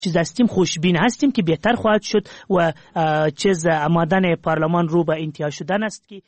چیز هستیم خوشبین هستیم که بهتر خواهد شد و چیز آمدن پارلمان رو به انتها شدن است که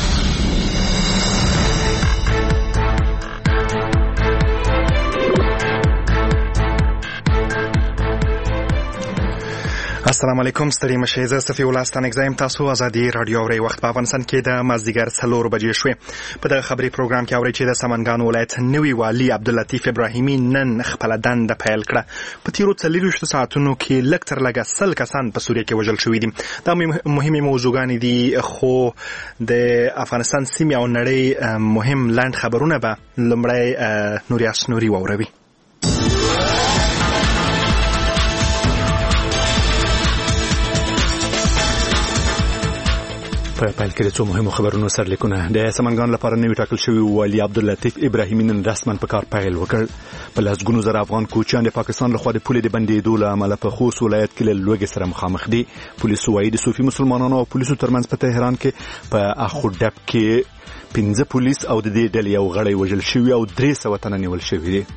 السلام علیکم ستړي مشه زه صفي الله ستانګزایم تاسو ازادي رادیو اوري وخت په افغانستان کې د مازدیګر 4 بجې شوې په دغه خبري پروګرام کې اوري چې د سمنګان ولایت نوي والي عبداللطیف ابراهیمي نن خپل دنده پیل کړه په تیرو 40 ساعتونو کې لږ تر لږه 100 کسان په سوریه کې وژل شوي دي دا مهمه موضوعګانې دي خو د افغانستان سیمه او نړۍ مهم لاند خبرونه به لمړی نوریاس نوري ووروي په پیل کې څو مهمو خبرونو سرلیکونه د سمنګان لپاره نوی ټاکل شوی والي عبداللطیف ابراهیمي نن رسماً په کار پیل وکړ په لسګونو زره افغان کوچیان د پاکستان لخوا د پولې د بندېدو له امله په خوست ولایت کې له لوږې سره مخامخ دي پولیسو وایي د صوفي مسلمانانو او پولیسو ترمنځ په تهران کې په اخوډب کې 15 پولیس او د دې ډلې یو غړی وژل شوی او 300 تنه نیول شوي دي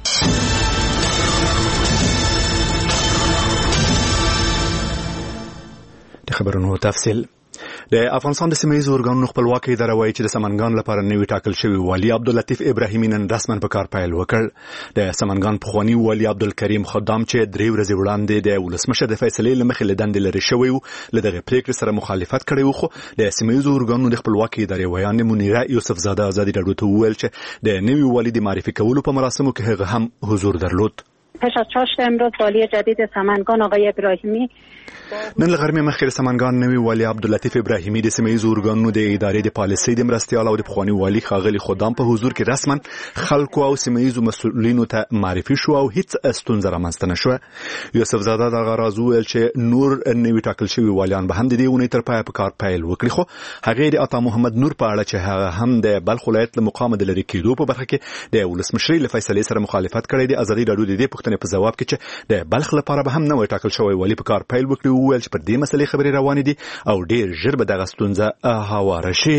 د خبرونو تفصیل د افغانستان د سیمه‌ییزو ارګانونو خپلواکي اداره وایي چې د سمنګان لپاره نوی ټاکل شوی والي عبداللطیف ابراهیمي نن رسماً په کار پیل وکړ د سمنګان پخوانی والي عبدالکریم خدام چې 3 ورځې وړاندې د ولسمشر د فیصلې لمخې له دندې لري شوی و له دغه پریکړې سره مخالفت کړی و خو د سیمه‌ییزو ارګانونو د خپلواکي ادارې ویان منیره یوسف زاده ازادي راډیو ته وویل چې د نوی والي د معرفي کولو په مراسمو کې هغه هم حضور درلود پس از چاشت امروز والی جدید سمنگان آقای ابراهیمی نن لغرمه مخکې سمنګان نوی والي عبداللطیف ابراهیمي د سیمه‌ییزو ارګانونو د ادارې د پالیسۍ د مرستیال او د پخوانی والي ښاغلي خدام په حضور کې رسماً خلکو او سیمه‌ییزو مسؤلینو ته معرفي شو او هیڅ ستونزه رامنځته نشوه یوسف زاده دغه راز وویل چې نور نوی ټاکل شوي والیان به هم د دې اونۍ تر پایه په کار پیل وکړي خو هغې د عطا محمد نور په اړه چې هغه هم د بلخ ولایت له مقامه د لرې کېدو په برخه کې د ولسمشرۍ له فیصلې سره مخالفت کړی دی ازادي راډیو د دې پوښتنې په جواب کې چې د بلخ لپاره به هم نوی ټاکل شوی والي په کار پیل وکړي وویل چې پر دې مسلې خبرې روانې دي او ډېر ژر به دغه ستونزه هواره شي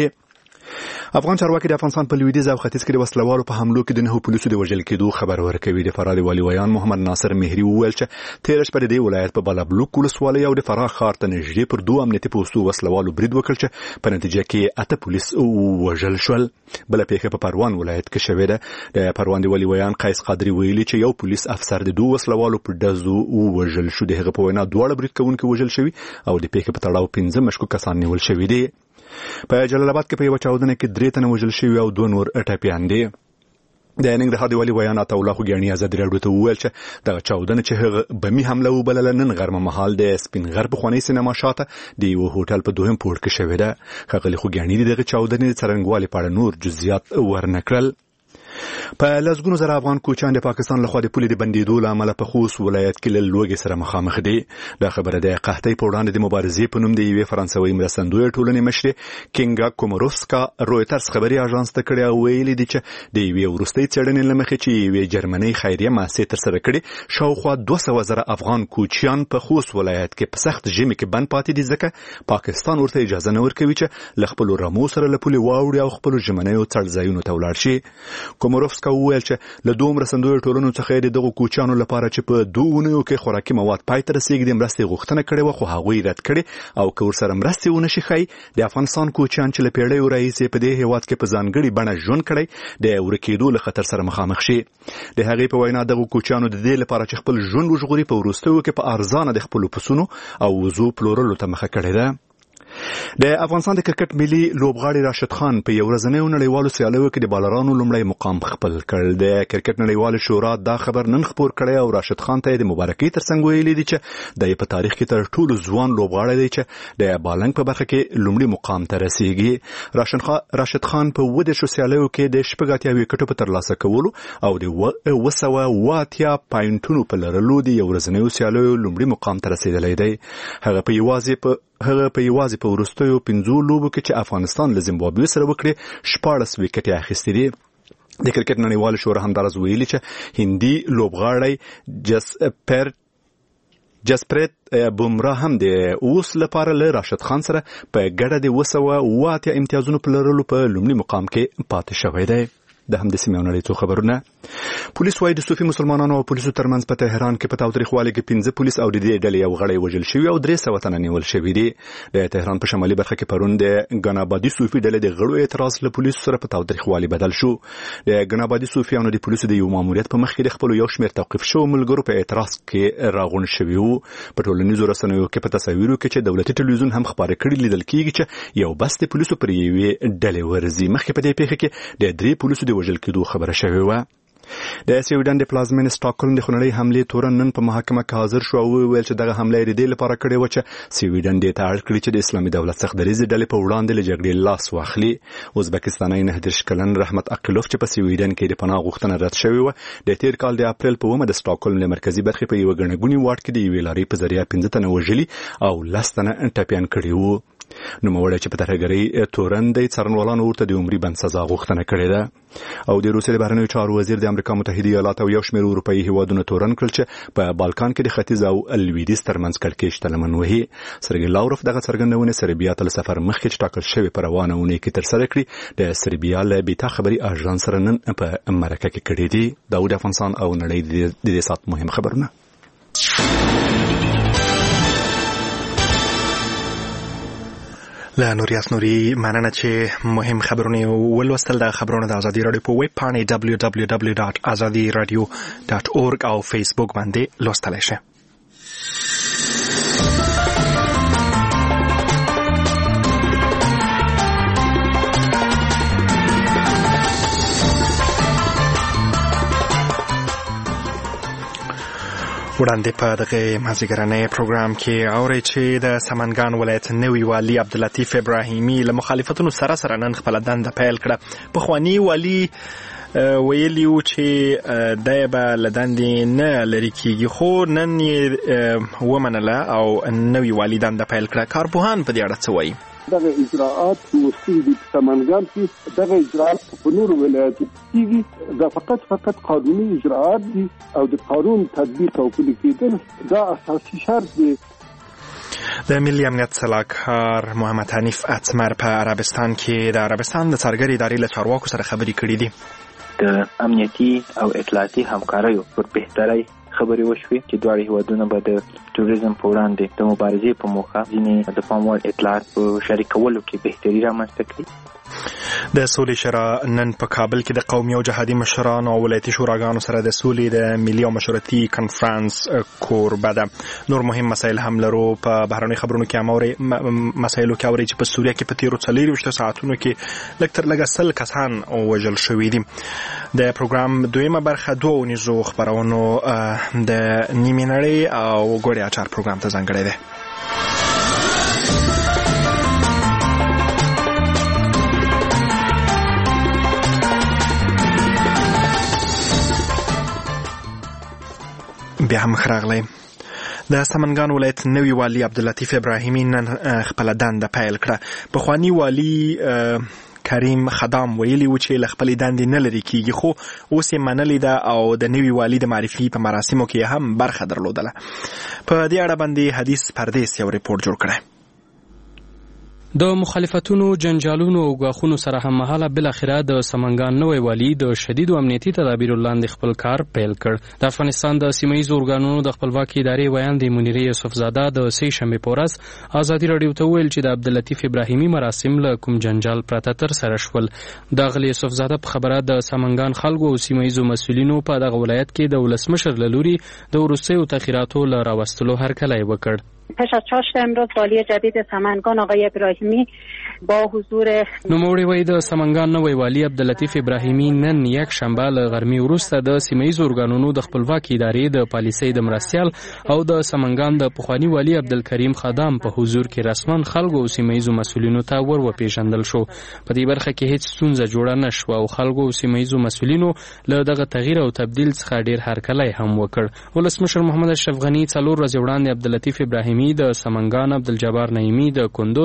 افغان چارواکي د افغانستان په لویدیځ او ختیځ کې د وسلوالو په حملو کې د 9 پولیسو د وژل کېدو خبر ورکوي د فراه والي ویان محمد ناصر مهري وویل چې تیر شپه د دې ولایت په بالابلوک ولسوالۍ او د فراه ښار ته نږدې پر 2 امنیتي پوستو وسلوالو برید وکړ چې په نتیجه کې 8 پولیس وژل شول بل پیښه په پروان ولایت کې شوې ده د پروان د والي ویان قیس قادری ویلي چې یو پولیس افسر د 2 وسلوالو په ډزو وژل شو د هغه په وینا دواړه برید کوونکي وژل شوي او د پیښې په تړاو 15 مشکوک کسان نیول شوي دي په جلال آباد کې په یو چاودنه کې 3 تنه وژل شوي او 2 نور ټپیان دي د ننګرهار د والي ویان عطا الله خوګیاني ازادي راډیو ته وویل چې دغه چاودنه چې هغه بمي حمله وبلله نن غرمه مهال د سپین غر پخوانی سینما شاته د یو هوټل په دویم پوړ کې شوې ده ښاغلي خوګیاني دغه چاودنې څرنګوالي په اړه نور جزئیات ورنکړل په لسګونو زره افغان کوچیان د پاکستان لخوا د پولې د بندېدو له امله په خوست ولایت کې له لوږې سره مخامخ دي دا خبره د قحطۍ په وړاندې د مبارزې په نوم د یوې فرانسوي مرستندویه ټولنې مشرې کینګا کومروفسکا رویټرز خبري اژانس ته کړی او ویلي دي چې د یوې وروستۍ څېړنې له مخې چې یوې جرمنۍ خیریه مؤسسې ترسره کړې شاوخوا 200 زره افغان کوچیان په خوست ولایت کې په سخت ژمي کې بند پاتې دي ځکه پاکستان ورته اجازه نه ورکوي چې له خپلو رمو سره له پولې واوړي او خپلو ژمنیو څړځایونو ته ولاړ شي کومروفسکا وویل چې له دوه مرستندویو ټولنو څخه د دغو کوچیانو لپاره چې په 2 اونیو کې خوراکي مواد پای ته رسیږي د مرستې غوښتنه کړې وه خو هغوی رد کړې او که ورسره مرستې ونه شي ښایي د افغانستان کوچیان چې له پیړیو راهیسې په دې هېواد کې په ځانګړې بڼه ژوند کړی د ورکېدو له خطر سره مخامخ شي د هغې په وینا دغو کوچیانو د دې لپاره چې خپل ژوند وژغوري په وروستیو کې په ارزانه د خپلو پسونو او وزو پلورلو ته مخه کړې ده د افغانستان د کرکټ ملي لوبغاړي راشد خان په یو ورځنیو نړیوالو سیالیو کې د بالرانو لومړی مقام خپل کړ د کرکټ نړیوال شورا دا خبر نن خپور کړی او راشد خان ته د مبارکۍ ترڅنګ ویلي دي چې د په تاریخ کې تر ټولو ځوان لوبغاړی دی چې د بالنګ په برخه کې لومړی مقام ته رسیږي راشد خان په 10 سیالیو کې د 80 وکټو په ترلاسه کولو او د 280 پاینټونو په لرلو د یو ورځنیو سیالیو لومړی مقام ته رسیدلی دی هغه په یوازې په وروستیو 15 لوبو کې چې افغانستان له زیمبابوې سره وکړي 14 وکټې اخیستې دي د کرکټ نړیوال شورا همدارس ویلي چې هندي لوبغاړی جسپریت بومراه هم د اوس لپاره له راشد خان سره په ګډه د 280 امتیازونو په لرلو په لومړي مقام کې پاتې شوی دی د همدې سیمې او نړۍ څخه خبرونه. پولیس وايي د صوفي مسلمانانو او پولیسو ترمنځ په تهران کې په تاوتریخوالي کې 15 پولیس او د دې ډلې یو غړی وژل شوی او 300 تنه نیول شوی دي. د تهران په شمالي برخه کې پرون د ګنابادي صوفي ډلې د غړو اعتراض له پولیسو سره په تاوتریخوالي بدل شو. د ګنابادي صوفیانو د پولیسو د یو ماموریت په مخ کې د خپل یو شمېر توقيف شو ملګرو په اعتراض کې راغون شوی وو. په ټولنیزو رسنیو کې په تصاویرو کې چې دولتي ټلویزیون هم خبرې کړې لیدل کېږي چې یو بس د پولیسو پر یوې ډلې ورزي. مخکې په دې پیښه کې د 3 پولیسو د وژل کېدو خبره شوې و. د سویډن د پلازمین سټاکهولم د خونړۍ حملې تورن نن په محکمه کې حاضر شو او ویل چې دغه حمله یې د لپاره کړې و چې سویډن د تاړ کړی چې د اسلامي دولت څخه دریزي ډلې په وړاندې له جګړې لاس واخلي. ازبکستاني 19 کلن رحمت اقلوف چې په سویډن کې د پناه غوښتنه رد شوې و د تیر کال د اپریل په 1 د سټاکهولم له مرکزی برخې په یو غنګونی واټ کې د یوې لارې په ذریعہ 15 تنه وژلي او 10 تنه ټپيان کړي وو. نو موړی چې په ترهګرۍ تورن د څارنوالانو ورته د عمري بند سزا غوښتنه کړې ده. او د روسیې بهرنیو چارو وزیر د امریکا متحده ایالاتو یو شمېر اروپایي هیوادونو تورن کړل چې په بالکان کې د ختیځ او لویدیځ ترمنځ کړکېچ تلمن وهي. سرګي لاوروف دغه څرګندونه سربیا ته سفر مخکې ټاکل شوی پر روانه ونې کې تر سره کړی د سربیا له بیتا خبري اژانس سره نن په امریکا کې کړی دی. داود افغانستان او نړۍ د دې سات مهم خبرونه. له نوریاس نوري مننه چې مهم خبرونه ولوستل. د خبرونو د ازادي رادیو په ویب پاڼې www.azadiradio.org او فیسبوک باندې لوستلای شئ. وړاندې په دغه مازیګرنۍ پروګرام کې اوري چې د سمنګان ولایت نوي والي عبداللطیف ابراهیمي له مخالفتونو سره نن خپل دنده پیل کړه. پخوانی والي ویلیو چې دای به لدندې نه لري کېږي خو نن یې ومنله او نوي والي دنده پیل کړه. کارپوهان په دې اړه څه وایي؟ دغه اجراءات مستند دي په سمنګان کې. دغه اجراءات په نورو ولایتونو کې دا فقط قانوني اجراءات دي او د قانون تطبیق او پلي کېدل دا اساسي شرط دی. د ملي امنیت سلاکار محمد حنیف اتمر په عربستان کې د عربستان د څارګرۍ ادارې له چارواکو سره خبرې کړې دي. د امنیتي او اطلاعاتي همکاریو پر بهترۍ خبرې وشوې چې دواړه هیوادونه به د ټوریزم په وړاندې د مبارزې په موخه ځینې د پام وړ اطلاعات په شریکولو کې بهتري رامنځته کړي. د سولې شورا نن په کابل کې د قومي او جهادي مشرانو او ولایتي شوراګانو سره د سولې د ملي او مشورتي کنفرانس کوربه ده. نور مهم مسایل هم لرو. په بهرنۍ خبرونو کې مسایلو کې اوري چې په سوریه کې په تیرو 24 ساعتونو کې لږ تر لږه 100 کسان وژل شوي دي. د پروګرام دویمه برخه 2 ونیزو خبرونو د نیمې نړۍ او ګوړې اچار پروګرام ته ځانګړی دی. بیا هم خراغلی. د سمنګان ولایت نوي والي عبداللطیف ابراهیمي نن خپل دنده پیل کړه. پخوانی والي کریم خدام ویلي و چې له خپلې دندې نه لرې کېږي خو اوس یې منلې ده او د نوي والي د معرفي په مراسمو کې هم برخه درلودله. په دې اړه باندې حدیث پردیس یو ریپورت جوړ کړی. د مخالفتونو جنجالونو او غاخونو سره هم مهاله بل اخره د سمنګان نوې والی د شدید امنیتي تدابیر لاندې خپل کار پیل کړ. د افغانستان د سیمه‌ایز ارګانونو د خپلواکي ادارې ویاند منیره یوسفزاده د سې شنبه پورس ازادي رادیو ته ویل چې د عبداللطیف ابراهیمي مراسم له کوم جنجال پرته تر سره شول. د غلی یوسفزاده په خبره د سمنګان خلکو او سیمه‌ایز مسؤلینو په دغه ولایت کې د ولسمشر لوري د وروستیو تغییراتو له راوستلو هرکلی وکړ. پس از چاشت امروز والی جدید سمنگان آقای ابراهیمی با حضور نوموړي وایي د سمنګان نوی والی عبداللطیف ابراهیمي نن یک شنبه له غرمې وروسته د سیمه‌ایز ارګانونو د خپلواکي ادارې د پالیسۍ د مرستیال او د سمنګان د پخوانی والی عبدالکریم خدام په حضور کې رسمن خلکو او سیمه‌ایز مسؤلینو ته وروپېژندل شو. په دې برخه کې هیڅ ستونزه جوړه نشوه او خلکو او سیمه‌ایز مسؤلینو له دغه تغییر او تبديل څخه ډیر هرکلی هم وکړ. ولسمشر محمد اشرف غنی 4 ورځې وړاندې عبداللطیف ابراهیمي د سمنګان، عبدالجبار نعیمی د کندوز،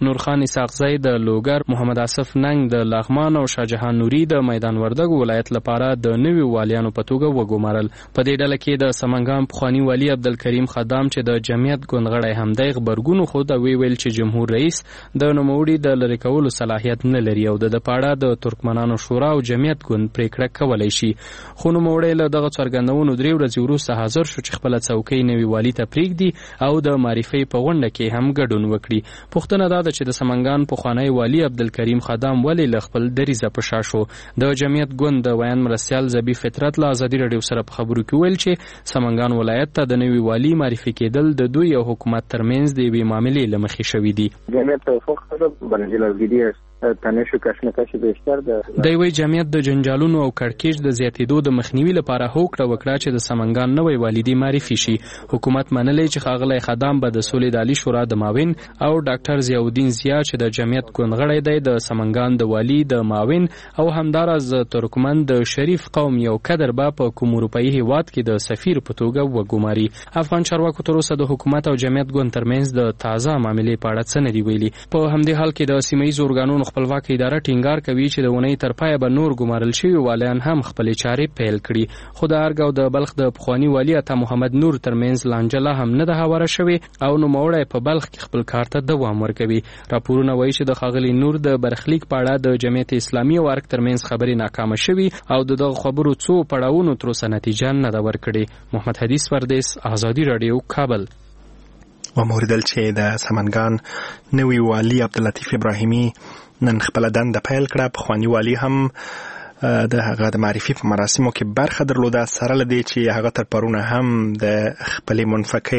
نورخان اسحاقزی د لوګر، محمد آصف ننګ د لغمان او شاهجهان نوري د میدان وردګ ولایت لپاره د نوي والیانو په توګه وګومارل. په دې ډله کې د سمنګان پخوانی والی عبدالکریم خدام چې د جمعیت ګوندغړی هم دی غبرګون خو د ویل چې جمهور رئیس د نوموړي د لری کولو صلاحیت نه لري او د پاړه د ترکمنانو شورا او جمعیت ګوند پریکړه کولای شي. خو نوموړی له دغه څرګندونو 3 ورځې وروسته حاضر شو چې خپل څوکۍ نوي والی ته پریږدي او د معرفي په غونډه کې هم ګډون وکړي. پوښتنه دا ده چې د سمنګان پخوانی والی عبدالکریم خدام ولې له خپل دریځه په شا شو. د جمعیت ګوند د ویان مرستیال زبی فطرت له ازادي رادیو سره په خبرو کې ویل چې سمنګان ولایت ته د نوي والی معرفي کېدل د دوی او حکومت ترمنځ د یوې معاملې له مخې شوي دي. جمعیت توافق سره بنجلګیری تنشو کشمکش بیشتر ده. د وی جمعیت د جنجالونو او کړکېچ د زیاتېدو د مخنیوي لپاره هوکړه وکړه چې د سمنګان نوی والی معرفي شي. حکومت منلی چې ښاغلی خدام به د سولې د عالی شورا د معاون او ډاکټر ضیاءالدین ضیا چې د جمعیت ګوندغړی دی د سمنګان د والی د معاون او همداراز ترکمن د شریف قوم یو کدر به په کوم اروپایي هیواد کې د سفیر په توګه وګوماري. افغان چارواکو تر اوسه د حکومت او جمعیت ګوند ترمنځ د تازه معاملې په اړه څه نه دي ویلي. په همدې حال کې د سیمه ییزو ارګانونو خپلواک اداره ټینګار کوي چې د ونې تر پایه به نور ګمارل شوي والیان هم خپل چارې پیل کړي. خو د ارګ او د بلخ د پخوانی والی عطا محمد نور ترمنځ لانجه هم نه ده هواره شوې او نوموړی په بلخ کې خپل کار ته دوام ورکوي. راپورونه وایي چې د ښاغلي نور د برخلیک په اړه د جمعیت اسلامي او ارګ ترمنځ خبرې ناکامه شوې او دغه خبرو څو پړاوونو تر اوسه نتیجه نه ده ورکړې. محمد حدیث پردیس، ازادي رادیو، کابل. وموردل چې د سمنګان نوي والی عبداللطیف ابراهیمي نن خپل دنده پیل کړه. پخوانی والی هم د هغه د معرفي په مراسمو کې برخه درلوده، سره له دې چې هغه تر پرونه هم د خپلې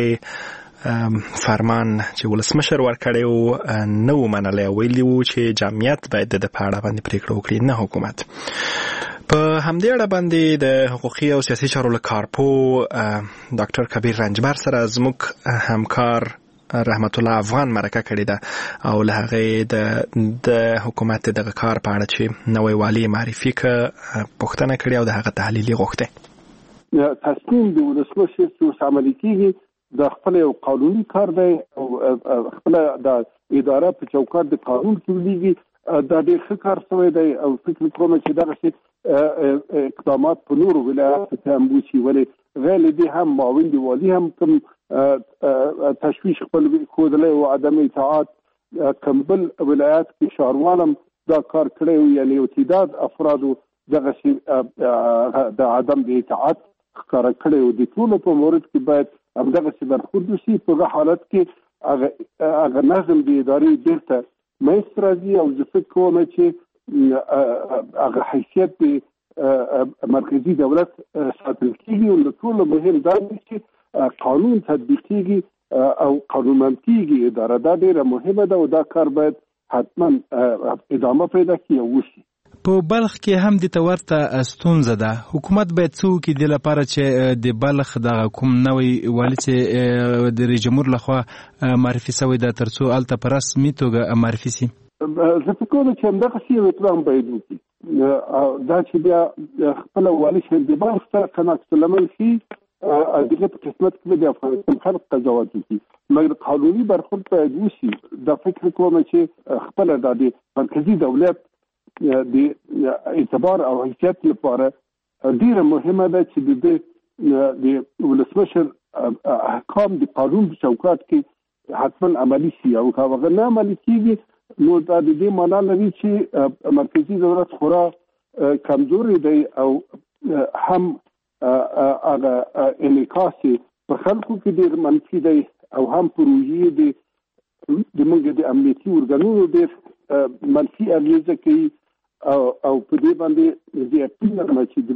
منفقې فرمان چې ولسمشر ورکړی و نه و منلی. ویلي و چې جمعیت باید د په اړه باندې پریکړه وکړي، نه حکومت. په همدې اړه باندې د حقوقي او سیاسي چارو له کارپو ډاکټر کبیر رنجبر سره زموږ همکار رحمت الله افغان مرکه کړې ده او له هغې د حکومت دغه کار په اړه چې نوی والی معرفي که پوښتنه کړې او د هغه تحلیل یې غوښتی. تصمیم د ولسمشر چې اوس عملي کېږي د خپل یو قانوني کار دی او خپله د اداره په چوکاټ د قانون کې ولیږي. دا ډېر ښه کار شوی دی او فکر کوم چې دغسې اقدامات په نورو ولایاتو کې هم وشي. ولې غیر له دې هم معاون د والي هم کوم تشویش خپل ښودلی او عدم اطاعت کوم بل ولایات کې ښاروالم دا کار کړی و، یعنې یو تعداد افرادو دغسې د عدم د اطاعت ښکاره کړی و. د ټولو په مورد کې باید همدغسې برخورد وشي. په هغه حالت کې هغه نظم د ادارې بیرته منځته راځي او زه فکر کوم چې هغه حیثیت د مرکزي دولت ساتل کېږي. او له ټولو مهم دا دی چې قانون تطبیقیږي او قانونمند کېږي اداره. دا ډېره مهمه ده او دا کار باید حتما ادامه پیدا کړي او وشي. په بلخ کې هم د ورته ستونزه ده. حکومت باید څه وکړي د لپاره چې د بلخ دغه کوم نوی والی چې د رئیس جمهور لخوا معرفي شوی ده تر څو هلته په رسمي توګه معرفي شي؟ زه فکر کوم چې همدغسې یو اقدام باید وکړي. دا چې بیا خپله والي شهید د بلخ سره کناکس العمل شي دغه په قسمت کې د افغانستان خلک قضاوت وکړي، مګر قانوني برخورد باید وشي. دا فکر کوم چې خپله د مرکزي دولت د اعتبار او حیثیت لپاره ډېره مهمه ده چې د ولسمشر احکام د قانون په چوکاټ کې حتما عملي شي. او که هغه نه عملي کېږي نو دا د دې معنا لري چې مرکزي دولت خورا کمزوري دی او هم هغه انعکاس په خلکو کې ډېر منفي دی او هم پروژې د موږ د امنیتي ارګانونو ډېر منفي اغېزه کوي. او په دې باندې د یقین لرم چې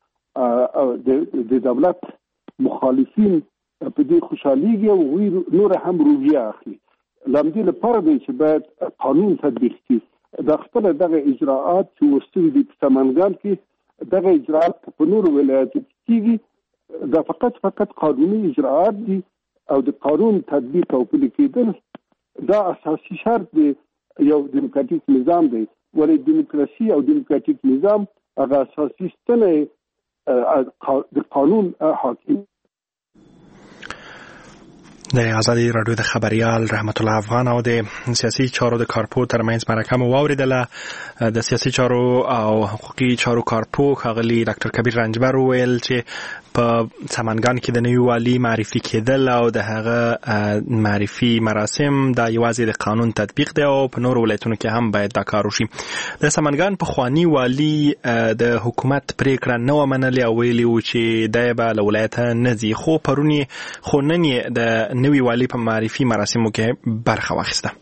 زموږ د دولت مخالفین په دې خوشحالېږي او هغوی نور هم روحیه اخلي. له همدې لپاره دی چې باید قانون تطبیق شي. دا خپله دغه اجراعات چې وشوي دي په سمنګان کې، دغه اجراعات په نورو ولایاتو کې کېږي. دا فقط قانوني اجراعات دي او د قانون تطبیق او پلي کېدل دا اساسي شرط دی یو دیموکراتیک نظام دی. ولې دیموکراسي او دیموکراتیک نظام هغه اساسي ستنه د قانون حاکم. د ازادي رادیو د خبريال رحمت الله افغان او د سیاسي چارو د کارپو ترمنځ مرکه مو واوریدله. د سیاسي چارو او حقوقي چارو کارپو ښاغلي ډاکټر کبیر رنجبر ویل چې په سمنګان کې د نوي والي معرفي کېدل او د هغه معرفي مراسم دا یوازې د قانون تطبیق دی او په نورو ولایتونو کې هم باید دا کار وشي. د سمنګان په خوانی والي د حکومت پریکړه نه ومنلې او ویلي و چې دا به له ولایته نه ځي، خو پرونی خو نن یې د نوي والی په معرفي مراسمو کې برخه واخیسته.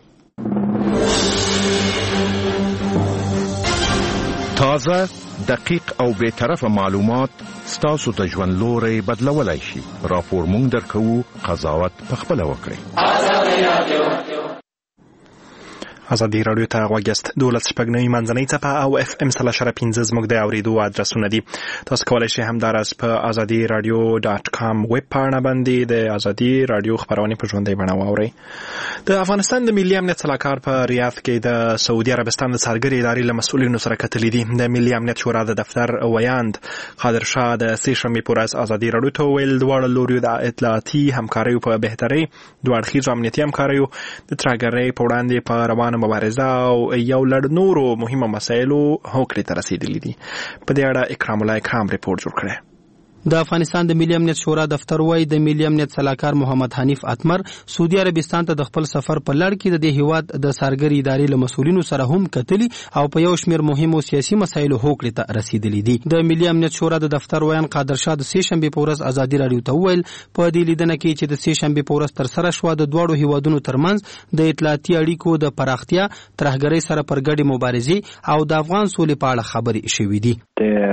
تازه، دقیق او بے طرفه معلومات ستاسو د ژوند لوري بدلولای شي. راپور مونږ درکو، قضاوت پخپله وکړئ. ازادي رادیو ته غوږیاست. 12 منځنۍ څپه او FM 3.15 زموږ د اوریدو ادرسونه دي. تاسو کولای شئ همدارس په azadiradio.com ویب پاڼه باندې د ازادي رادیو خبرونه په ژوندۍ بڼه واورئ. د افغانستان د ملي امنیت صلاحکار په ریاض کې د سعودي عربستان د څارګرۍ ادارې له مسؤلینو سره کتلې دي. د ملي امنیت شورا د دفتر ویاند قادر شاه د سې شنبې په ورځ ازادي رادیو ته ویل دواړه لوري د اطلاعاتي همکاریو په بهتري دوه اړخیزو امنیتي همکاریو د ترهګرۍ په وړاندې په روانه مبارزه او یو لړ نورو مهمو مسایلو هوکړې ته رسیدلي دي. په دې اړه اکرام الله اکرام ریپورت جوړ کړی. د افغانستان د ملي امنیت شورا دفتر وایي د ملي امنیت صلاحکار محمد حنیف اتمر سعودي عربستان ته د خپل سفر په لړ کې د دې هیواد د څارګرۍ ادارې له مسؤلینو سره هم کتلي او په یو شمېر مهمو سیاسي مسایلو هوکړې ته رسیدلي دي. د ملي امنیت شورا د دفتر ویان قادر شاه د سې شنبې په ورځ ازادي رادیو ته وویل په دې لیدنه کې چې د سې شنبې په ورځ ترسره شوه د دواړو هیوادونو ترمنځ د اطلاعاتي اړیکو د پراختیا، ترهګرۍ سره پر ګډې مبارزې او د افغان سولې په اړه خبرې شوې دي.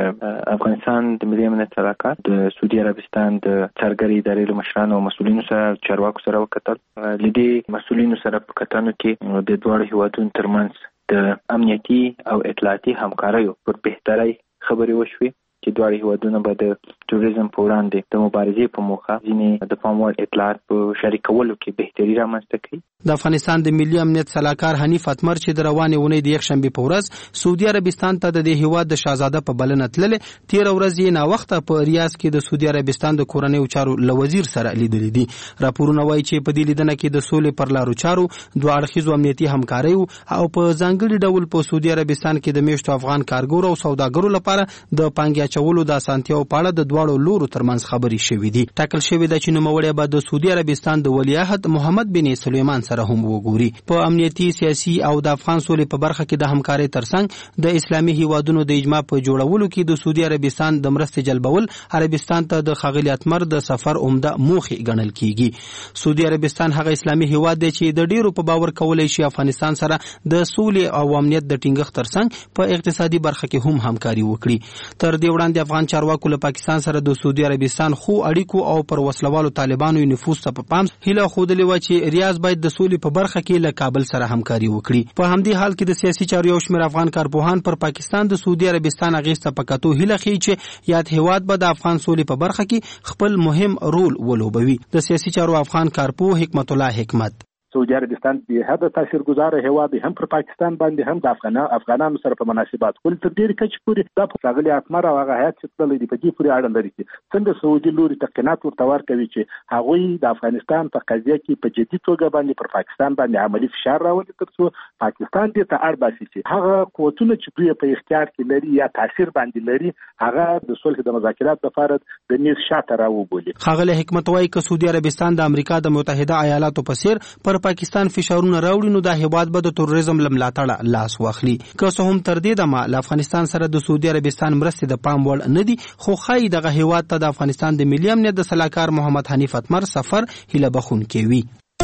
د افغانستان د ملي امنیت صلاحکار د سعودي عربستان د څارګرۍ ادارې له مشرانو او مسؤلینو سره چارواکو سره وکتل. لدې مسؤلینو سره په کتنو کې د دواړو هیوادونو ترمنځ د امنیتي او اطلاعاتي همکاریو پر بهترۍ خبرې وشوې چې دواړه هیوادونه به د تروریزم په وړاندې د مبارزې په موخه ځینې د پام وړ اطلاعات په شریکولو کې بهتري رامنځته کړي. د افغانستان د ملي امنیت صلاحکار حنیف اتمر چې د روانې اونۍ د یکشنبې په ورځ سعودي عربستان ته د دې هیواد د شاهزاده په بلنه تللې، تېره ورځ یې ناوخته په ریاض کې د سعودي عربستان د کورنیو چارو له وزیر سره لیدلي دي. راپورونه وایي چې په دې لیدنه کې د سولې پر لارو چارو، دوه اړخیزو امنیتي همکاریو او په ځانګړي ډول په سعودي عربستان کې د میشتو افغان کارګرو او سوداګرو لپاره د پانګې اچولو د اسانتیاو په اړه د دواړو لورو ترمنځ خبرې شوې دي. ټاکل شوې ده چې نوموړی به د سعودي عربستان د ولیعهد محمد بن سلیمان سره هم وګوري. په امنیتي، سیاسي او د افغان سولې په برخه کې د همکارۍ ترڅنګ د اسلامي هیوادونو د اجماع په جوړولو کې د سعودي عربستان د مرستې جلبول عربستان ته د ښاغلي اتمر د سفر عمده موخې ګڼل کیږي. سعودي عربستان هغه اسلامي هیواد دی چې د ډیرو په باور کولای شي افغانستان سره د سولې او امنیت د ټینګښت ترڅنګ په اقتصادي برخه کې هم همکاري وکړي. تر دې وړاندې افغان چارواکو له پاکستان سره د سعودي عربستان خو اړیکو او پر وسلوالو طالبانو نفوذ ته په پام هیله خوده و چې ریاض باید د سولې په برخه کې له کابل سره همکاري وکړي. په همدې حال کې د سیاسي چارو یو شمېر افغان کارپوهان پر پاکستان د سعودي عربستان اغېز ته په کتو هیله ښیي چې یاد هیواد به د افغان سولې په برخه کې خپل مهم رول ولوبوي. د سیاسي چارو افغان کارپوه حکمت الله حکمت سعودي عربستان به حد تاثیرګذار هیواد هم پر پاکستان باندې هم د افغانانو سره په مناسبات کول تر ډیرې کچې پورې دا په ښاغلي اتمر او هغه هیات چې تللی دی په دې پورې اړه لري چې څنګه سعودي لوري تقینات ورته ورکوي چې هغوی د افغانستان په قضیه کې په جدي توګه باندې پر پاکستان باندې عملی فشار راوړي تر څو پاکستان دې ته اړ باسي چې هغه قوتونه چې دوی په اختیار کې لري یا تاثیر باندې لري هغه د صلح د مذاکرات لپاره د نیز شاته راوبولي. ښاغلي حکمت وایي که سعودي عربستان د امریکا د متحده ایالاتو په څیر پر پاکستان فشارونه راوړي نو دا هیواد به د تروریزم له ملاتړه لاس واخلي. که څه هم تر دې دمه له افغانستان سره د سعودي عربستان مرستې د پام وړ نه دي، خو ښایي دغه هیواد ته د افغانستان د ملي امنیت د صلاحکار محمد حنیف اتمر سفر هیله بخښونکی وي.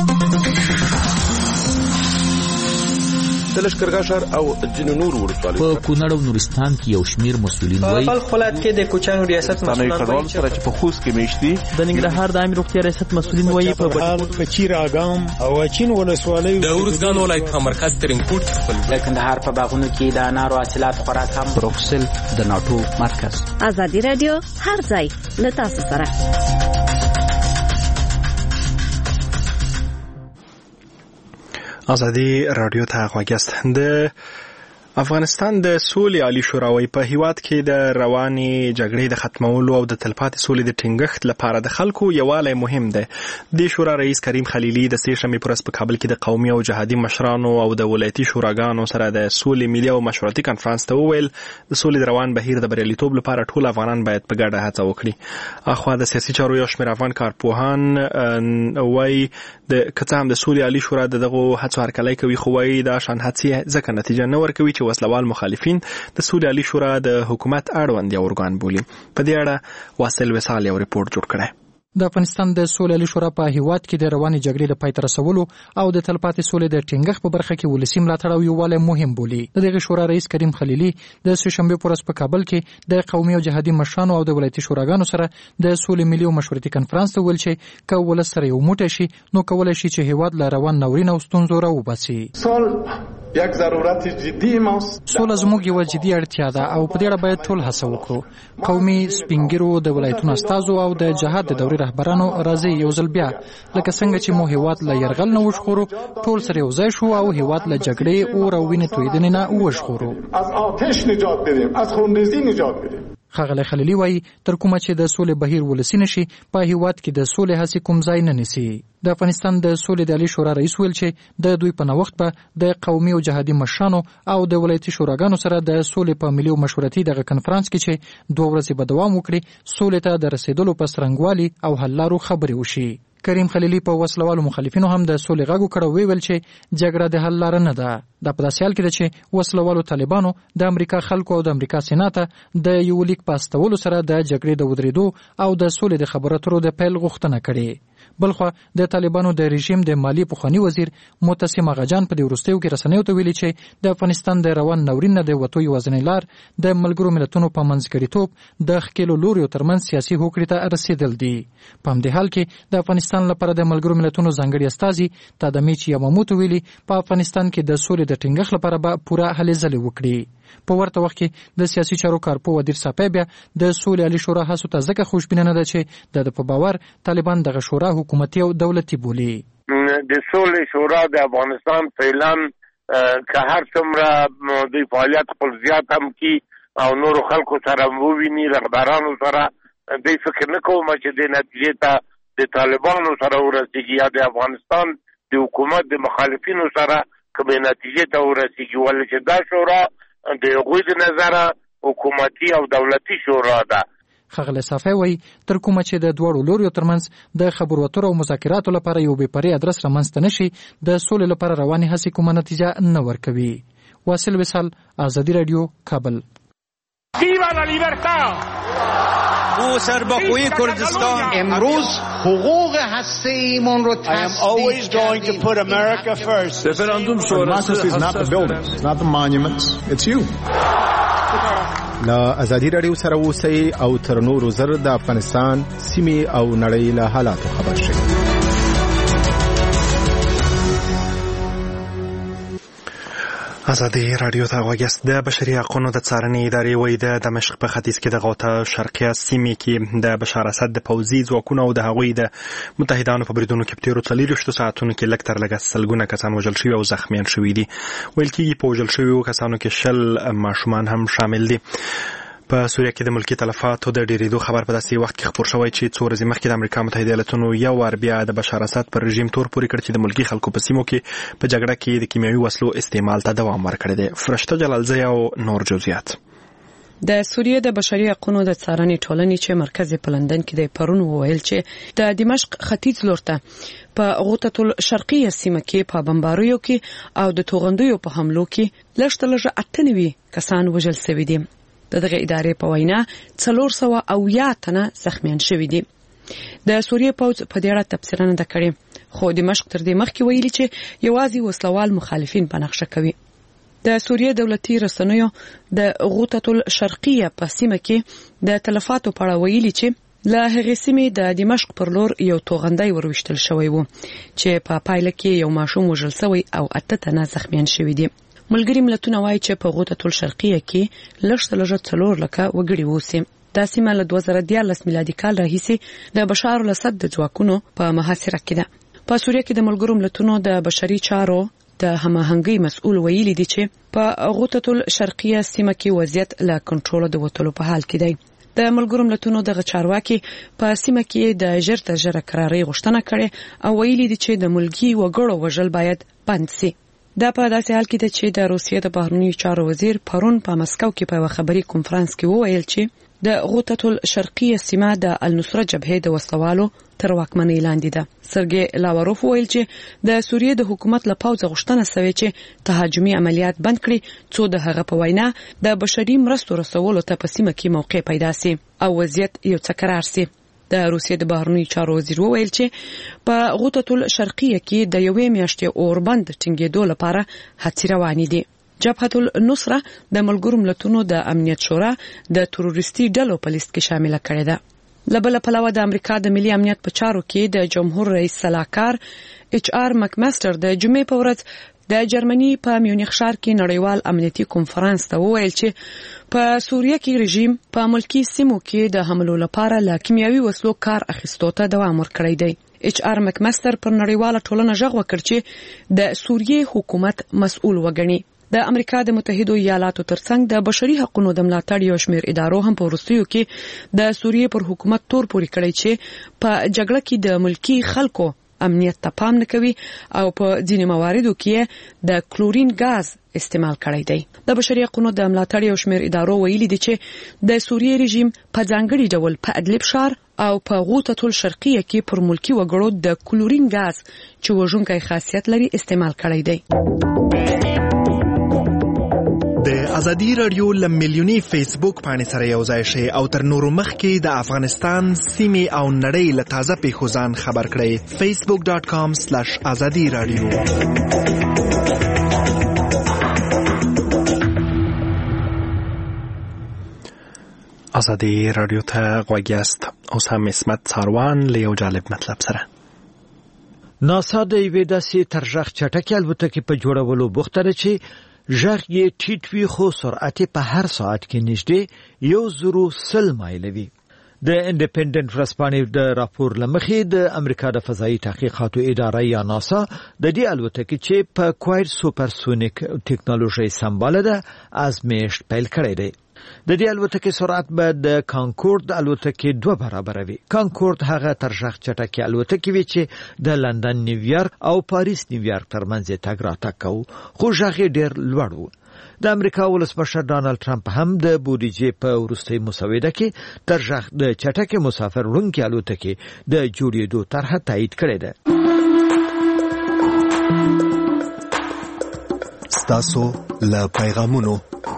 د لښکرګاه ښار او ځینو نورو ولسوالیو په کونړ او نورستان کې یو شمېر مسؤلین وایي په ولایت کې د کوچانو ریاست مسؤلان وایي چې په خوست کې میشتي د ننګرهار د عامه روغتیا ریاست مسؤلین وایي په چیر اګام او چین ولسوالۍ د ورزګان ولایت په مرکز ترینکوټ کې خپل د کندهار په باغونو کې د انارو حاصلات خوراک هم بروکسل د ناټو مرکز. ازادي رادیو هر ځای له تاسو سره. ازادي رادیو ته غوږیاست. د افغانستان د سولې عالی شورا په هیواد کې د رواني جګړې د ختمولو او د تلپاتې سولې د ټینګښت لپاره د خلکو یووالی مهم دی. د شورا رئیس کریم خلیلي د سې شنبې پر ورځ په کابل کې د قومي او جهادي مشرانو او د ولایتي شوراګانو سره د سولې ملي او مشورتي کنفرانس ته وویل د سولې د روان بهیر د بریالیتوب لپاره ټول افغانان باید په ګډه هڅه وکړي. اخوا د سیاسي چارو یو شمېر افغان کارپوهان وایي د که څه هم د سولې عالی شورا دغه هڅو هرکلی کوي، خو وایي دا شان هڅې ځکه نتیجه نه ورکوي چې وسلوال مخالفین د سولې عالی شورا د حکومت اړوند یو ارګان بولي. په دې اړه واصل وصال یو ریپورت جوړ کړی. د افغانستان د سولې عالی شورا په هیواد کې د رواني جګړې د پای ته رسولو او د تلپاتې سولې د ټینګښت په برخه کې ولسي ملاتړ او یووالی مهم بولي. د دغه شورا رئیس کریم خلیلي د سې شنبې پر ورځ په کابل کې د قومي او جهادي مشرانو او د ولایتي شوراګانو سره د سولې ملي او مشورتي کنفرانس ته ویل چې که ولس سره یو موټی شي نو کولی شي چې هیواد له روان ناورین او ستونزو راوباسي. یک ضرورت جدی ماست. سوله زموږ یو جدي اړتیا ده او په دې اړه باید ټول هڅه وکړو. قومي سپینګیرو د ولایتونو استازو او د جهاد د دورې رهبرانو راځي یو ځل بیا لکه څنګه چې مو هیواد له یرغل نه وژغورو، ټول سره یو ځای شو او هیواد له جګړې او وینې تویدنې نه وژغورو. از آتش نجات بدیم، از خونریزی نجات بدیم. ښاغلی خلیلي وایي تر کومه چې د سولې بهیر ولسي نشي په هیواد کې د سولې هڅې کوم ځای نه نیسي. د افغانستان د سولې د عالی شورا رئیس ویل چې د دوی په نوښت به د قومي او جهادي مشرانو او د ولایتي شوراګانو سره د سولې په ملي او مشورتي دغه کنفرانس کې چې 2 ورځې به دوام وکړي سولې ته د رسیدلو په څرنګوالي او حل لارو خبرې وشي. کریم خلیلي په وسلوالو مخالفینو هم د سولې غږ وکړ او ویل چې جګړه د حل لار نه ده. دا په داسې حال کې ده چې وسلوالو طالبانو د امریکا خلکو او د امریکا سېنات د یو لیک په استولو سره د جګړې د ودرېدو او د سولې د خبرو اترو د پیل غوښتنه کړې. بلخوا د طالبانو د رژیم د مالی پخوانی وزیر معتصم اغاجان په دې وروستیو کې رسنیو ته ویلي چې د افغانستان د روان ناورین نه د وتو یوازینۍ لار د ملګرو ملتونو په منځګړیتوب د ښکېلو لوریو ترمنځ سیاسي هوکړې ته رسیدل دي. په همدې حال کې د افغانستان لپاره د ملګرو ملتونو ځانګړي استازي تادمیچ یاماموتو ویلي په افغانستان کې د سولې د ټینګښت لپاره به پوره هلې ځلې وکړي. په ورته وخت کې د سیاسي چارو کارپوه ودیر صافی بیا د سولې عالی شورا هڅو ته ځکه خوشبینه نه ده چې د په باور طالبان دغه شورا حکومتي او دولتي بولي. د سولې شورا د افغانستان فعلا که هر څومره د فعالیت خپل زیات هم کی او نور خلکو سره وویني رهبرانو سره د فکر نه کوم چې د نتیجې ته د طالبانو سره ورسیږي یا د افغانستان د حکومت د مخالفینو سره کومه نتیجې ته ورسیږي، ولې چې دا شورا د هغوی د نظره حکومتي او دولتي شورا ده. ښاغلی صافی وایي تر کومه چې د دواړو لوریو ترمنځ د خبرو اترو او مذاکراتو لپاره یو بې پرې ادرس رامنځته نشي د سولې لپاره روانې هڅې کومه نتیجه نه ورکوي. واصل وصال، آزادی رادیو، کابل. ویوا لا لیبرتا! او سرباخوی کردستان امروز حقوق هسته‌ایمون رو تثبیت کردیم. رفراندوم شورای is not the buildings, it's not the monuments, it's you. لا ازادي رادیو سره اوسئ او تر نورو زر د افغانستان سیمې او نړۍ له حالاتو خبر شئ. ازادي رادیو ته غوږیاست. د بشري حقوقو د څارنې ادارې وایي د دمشق په ختیځ کې د غوطه شرقیه سیمې کې د بشار اسد د پوځي ځواکونو او د هغوی د متحدانو په بریدونو کې په تېرو 24 ساعتونو کې لږ تر لږه سلګونه کسان وژل شوي او زخمیان شوي دي. ویل کېږي په وژل شویو کسانو کې 10 ماشومان هم شامل دي. په سوریه کې د ملکی تلفاتو د ډیریدو خبر په داسې وخت کې خبر شوی چې 2 ورځې مخکې د امریکا متحده ایالاتونو یو وار بیا د بشار اسد پر رژیم تور پورې کړ چې د ملکی خلکو په سیمو کې په جګړه کې د کیمیاوي وسلو استعمال ته دوام ورکړی دی. فرشته جلالزی او نور جزئیات. د سوریه د بشري حقوقو د څارنې ټولنې چې مرکز په لندن کې د پرون وویل چې د دمشق ختیځ لورته په غوطه الشرقیه سیمه کې په بمباریو کې او د توغندیو په حملو کې لږ 98 کسان وژل شوي دي. دغه ادارې په وینا 400 تنه زخمیان شوي دي. د سوریه پوځ په دې اړه تفسیر نه کړی، خو دمشق تر دې مخکې ویلي چې یوازې وسلوال مخالفین په نقشه کوي. د سوریه دولتي رسنیو د غوطه الشرقیه په سیمه کې د تلفاتو په اړه ویلي چې له هغې سیمې د دمشق پر لور یو توغندی وروشتل شوی و چې په پایله کې یو ماشوم وژل شوی او 8 تنه زخمیان شوي دي. ملګری ملتونه وایي چې په غوطه الشرقیه کې لږ 4 لکه وګړي اوسي. دا سیمه له 2014 میلادي کال راهیسې د بشار الاسد د ځواکونو په محاصره کې ده. په سوریه کې د ملګرو ملتونو د بشري چارو د هماهنګۍ مسؤل ویلي دي چې په غوطه الشرقیه سیمه کې وضعیت له کنټرول د وټلو په حال کې دی. د ملګرو ملتونو د چارواکي په سیمه کې د ژر تر ژره قراري غوښتنه کړې او ویلي دي چې د ملکی وګړو وژل باید بند شي. دا په داسې حال کې ده چې د روسیې د بهرنیو چارو وزیر پرون په مسکو کې په خبري کنفرانس کې وویل چې د غوطه الشرقیه سیمه د النصره جبهې د وسلوالو تر واکمنۍ لاندې ده. سرګي لاوروف ویل چې د سوریې د حکومت له پوځه غوښتنه شوې چې تهاجمي عملیات بند کړي څو د هغه په وینا د بشري مرستو رسولو ته په سیمه کې موقع پیدا سي او وضعیت یو څه قرار سي. د روسیې د بهرنیو چارو وزیر وویل چې په غوطه الشرقیه کې د یوې میاشتې اوربند ټینګېدو لپاره هڅې روانې دي. جبهه النصره د ملګرو ملتونو د امنیت شورا د تروریستي ډلو په لیست کې شامل کړي ده. لبل پلاوه د امریکا د ملي امنیت په چارو کې د جمهور رئیس سلاکار اچ آر مکماستر د جمعې په ورځ د جرمني په میونخ ښار کې نړیوال امنیتي کنفرانس ته وویل چې په سوریه کې رژیم په ملکی سیمو کې د حملو لپاره له کیمیاوي وسلو کار اخیستو ته دوام ورکړی دی. اچ آر مکماستر پر نړیواله ټولنه ژغ وکړ چې د سوریې حکومت مسؤل وګڼي. د امریکا د متحده ایالاتو ترڅنګ د بشري حقوقو د ملاتړ یو شمېر ادارو هم په وروستیو کې د سوریې پر حکومت تور پوري کړی چې په جګړه کې د ملکی خلکو امنیت ته پام نه کوي او په ځینې مواردو کې د کلورین غاز استعمال کړی دی. د بشري حقوقو د ملاتړ یو شمېر ادارو ویلي دي چې د سوریې رژیم په ځانګړي ډول په ادلب ښار او په غوطه الشرقیه کې پر ملکی وګړو د کلورین غاز چې وژونکی خاصیت لري استعمال کړی دی. د ازادي رادیو لملیونی فیسبوک باندې سره یو ځای شي او تر نورو مخکې د افغانستان سیمې او نړۍ له تازه پیښو ځان خبر کړئ. facebook.com/azadi radio. ازادي رادیو ته غوږ یاست. اوس هم اسمت ساروان له یو جالب مطلب سره. ناسا د یوې داسې ترژغ چټکې الوتکې په جوړولو بوخته ده چې ژغ یې ټیټ وي خو سرعت په هر ساعت کې نږدې 110 مایل وي. د انډیپندنت ورځپاڼې د راپور لمخې د امریکا د فضایي تحقیقاتو اداره یا ناسا د دې الوتکې چې په کوایډ سوپرسونیک ټیکنالوژي سمباله ده ازمېشت پیل کړی دی. د دې الوتکې سرعت به د کانکورد الوتکې 2 برابر وي. کانکورد هغه ترژغ چټکې الوتکې وي چې د لندن نیویارک او پاریس نیویارک ترمنځ تګ راتګ کوي خو ژغ ډېر لوړ و. د امریکا ولسمشر ډانلډ ټرمپ هم د بودیجې په وروستۍ مسوده کې ترژغ د چټکې مسافر وړونکې الوتکې د جوړېدو طرحه تایید کړې ده. ستاسو له پیغامونو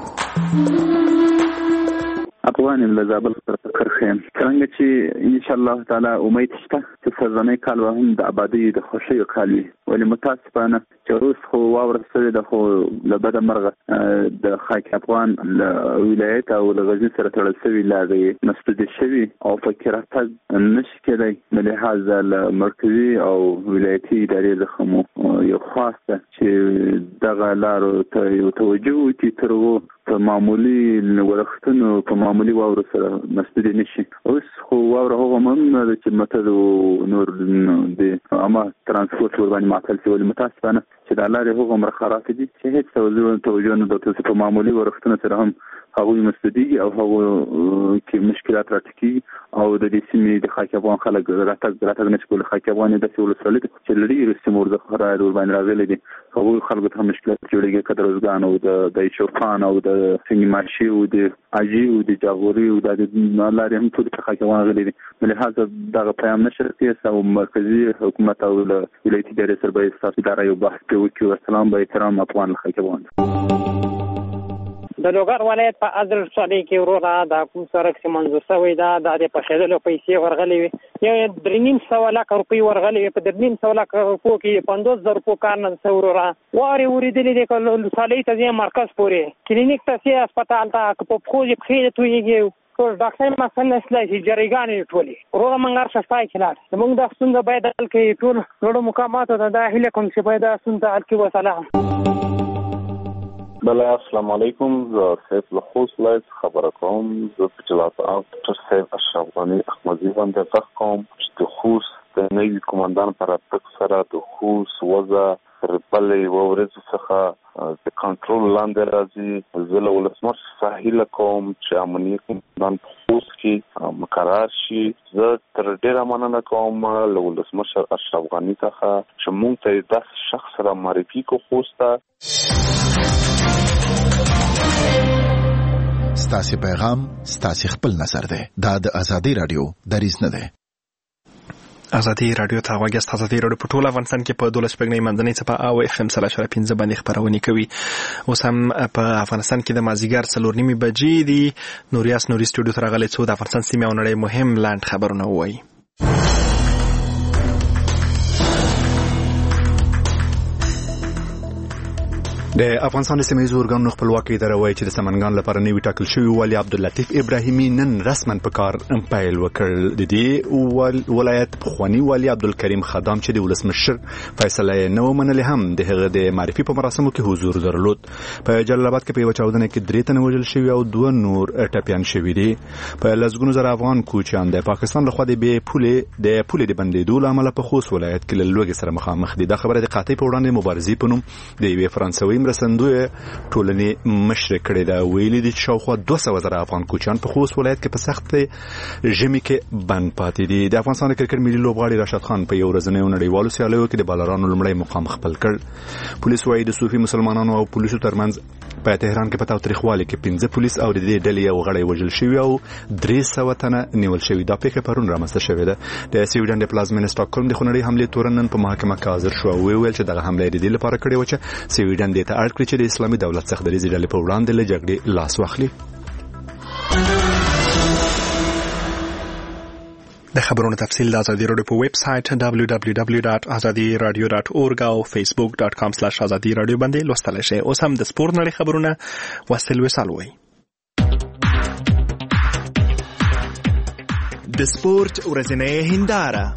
افغان لزابل کرخیم څنګه چې ان شاء الله تعالی امید شته چې سرزنې کال هم د آبادی د خوشي کال وي ولې متاسفانه چې روس خو واور سره د خو لبد مرغه د خاک افغان ولایت او د غزنی سره تړل شوی لاغې مسدود شوی او فکرات نشي کېدای د لحاظ مرکزی او ولایتي ادارې زخمو یو خاصه چې دغه لارو ته یو توجه وکړي ترغو په معمولی ورختونو په معمولی واور سره مسدود نشي. اوس خو واور هغه هم چې مته نور د اما ترانسپورت ورباندې معطل شي ولې متاسفانه چې د لارې هغه مرخرات دي چې هیڅ توجه نه د په معمولی ورختونو سره هم هغه مسدودي او هغه کې مشکلات راټکي او د دې سیمې د خاک افغان خلک راتګ نه کول. خاک افغان د څول سره چې لري رسمور د خرای ور باندې راغلي دي هغه خلکو ته مشکلات جوړیږي کډر روزګان او د شوفان او د سینماشي او د اجي او د جاغوري او د لارې هم ټول خاک افغان غلي دي. لهدا دغه پیغام نشرتي او مرکزی حکومت او ولایتي ادارې سره به تاسو اداره یو بحث کوي. السلام به احترام افغان خاک افغان. د لوګر ولایت په ازر صالح کې ورونه د کوم سرک چې منځو شوی دا د پښېدلو پیسې ورغلې وي یو 3.5 لک روپۍ ورغلې وي په 3.5 لک روپو کې 50,000 روپو کار نه څورورا واري ورېدلې د کله صالح ته مرکز پورې کلینیک ته سي هسپتال ته په خوځي په تویږي ټول ډاکټر مسله نسلای جریګانې ټولې روغه منګر شفای کړه موږ د څنګه باید کې ټول ټول مقامات ته داخله کوم چې باید څنګه حل کې وسلام. بله السلام علیکم زه سیف له خوست ولایت خبره کوم. زه په جلات ډاکټر صاحب اشرف غني احمدي باندې غږ کوم چې د خوست د نوي قومندان پر راتګ سره د خوست وضع تر بلې ورځ څخه د کنټرول لاندې راځي. زه له ولسمشر څخه هیله کوم چې امنیت قومندان په خوست کې مقرر شي. زه تر ډیره مننه کوم له ولسمشر اشرف غني څخه چې موږ ته داسې شخص را معرفي کو خوست ته. ستاسو پیغام ستاسو خپل نظر دی. دا د ازادي رادیو دریځ نه دی. ازادي رادیو ته واګست ازادي رادیو په ټول افغانستان کې په 12 پګنې منځنۍ څپه او اف ام 3.5 باندې خبرونه کوي. اوس هم په افغانستان کې د مازیګر 4:30 بجې دي. نوریاس نوري سټوډیو ته راغلی څو د افغانستان سیمه او نړۍ مهم لاند خبرونه وایي. د افغانستان سیمه‌یزو ارګانونو خپلواکي اداره وایي چې د سمنګان لپاره نوی ټاکل شوی والي عبداللطیف ابراهیمي نن رسما په کار پیل وکړ. د دې ولایت پخوانی والي عبدالکریم خدام چې د ولسمشر فیصله نه ومنلې هم د هغه د معرفي په مراسمو کې حضور درلود. په جلال آباد کې په یو چاودنه کې 3 تنه وژل شوي او 2 نور ټپيان شوي دي. په لسګونو زره افغان کوچیان د پاکستان لخوا د پولې د بندیدو له امله په خوست ولایت کې له لوږې سره مخامخ دي. دا خبره د قحطۍ په وړاندې مبارزې په نوم د یوې فرانسوي مرستندوی ټولنې مشر کړی دا. ویلي دي چې شاوخوا 200 زره افغان کوچیان په خوست ولایت کې په سخت ژمي کې بند پاتې دي. د افغانستان کرکټ ملي لوبغاړي راشد خان په یو ورځنیو نړیوالو سیالیو کې د بالرانو لومړی مقام خپل کړ. پولیس وايي د صوفي مسلمانانو او پولیسو ترمنځ په تهران کې په تاوتریخوالي کې 15 پولیس او د دې ډلې یو غړی وژل شوی او 300 تنه نیول شوی. دا پیښه پرون رامنځته شوې ده. د سویډن د پلازمینې سټاکهولم د خونړۍ حملې تورن په محکمه کې حاضر شو او ویل چې دغه حمله د دې لپاره کړې و چې سویډن د اړ کړی چې د اسلامي دولت څخه د ریزې ډلې په وړاندې له جګړې لاس واخلي. د خبرونو تفصیل د ازادي رادیو په ویب سټ www.azadiradio.org او facebook.com/azadiradio باندې لوستل شي. اوس هم د سپورت نړۍ خبرونه وسل وسالوي. د سپورت ورځنۍ هنداره.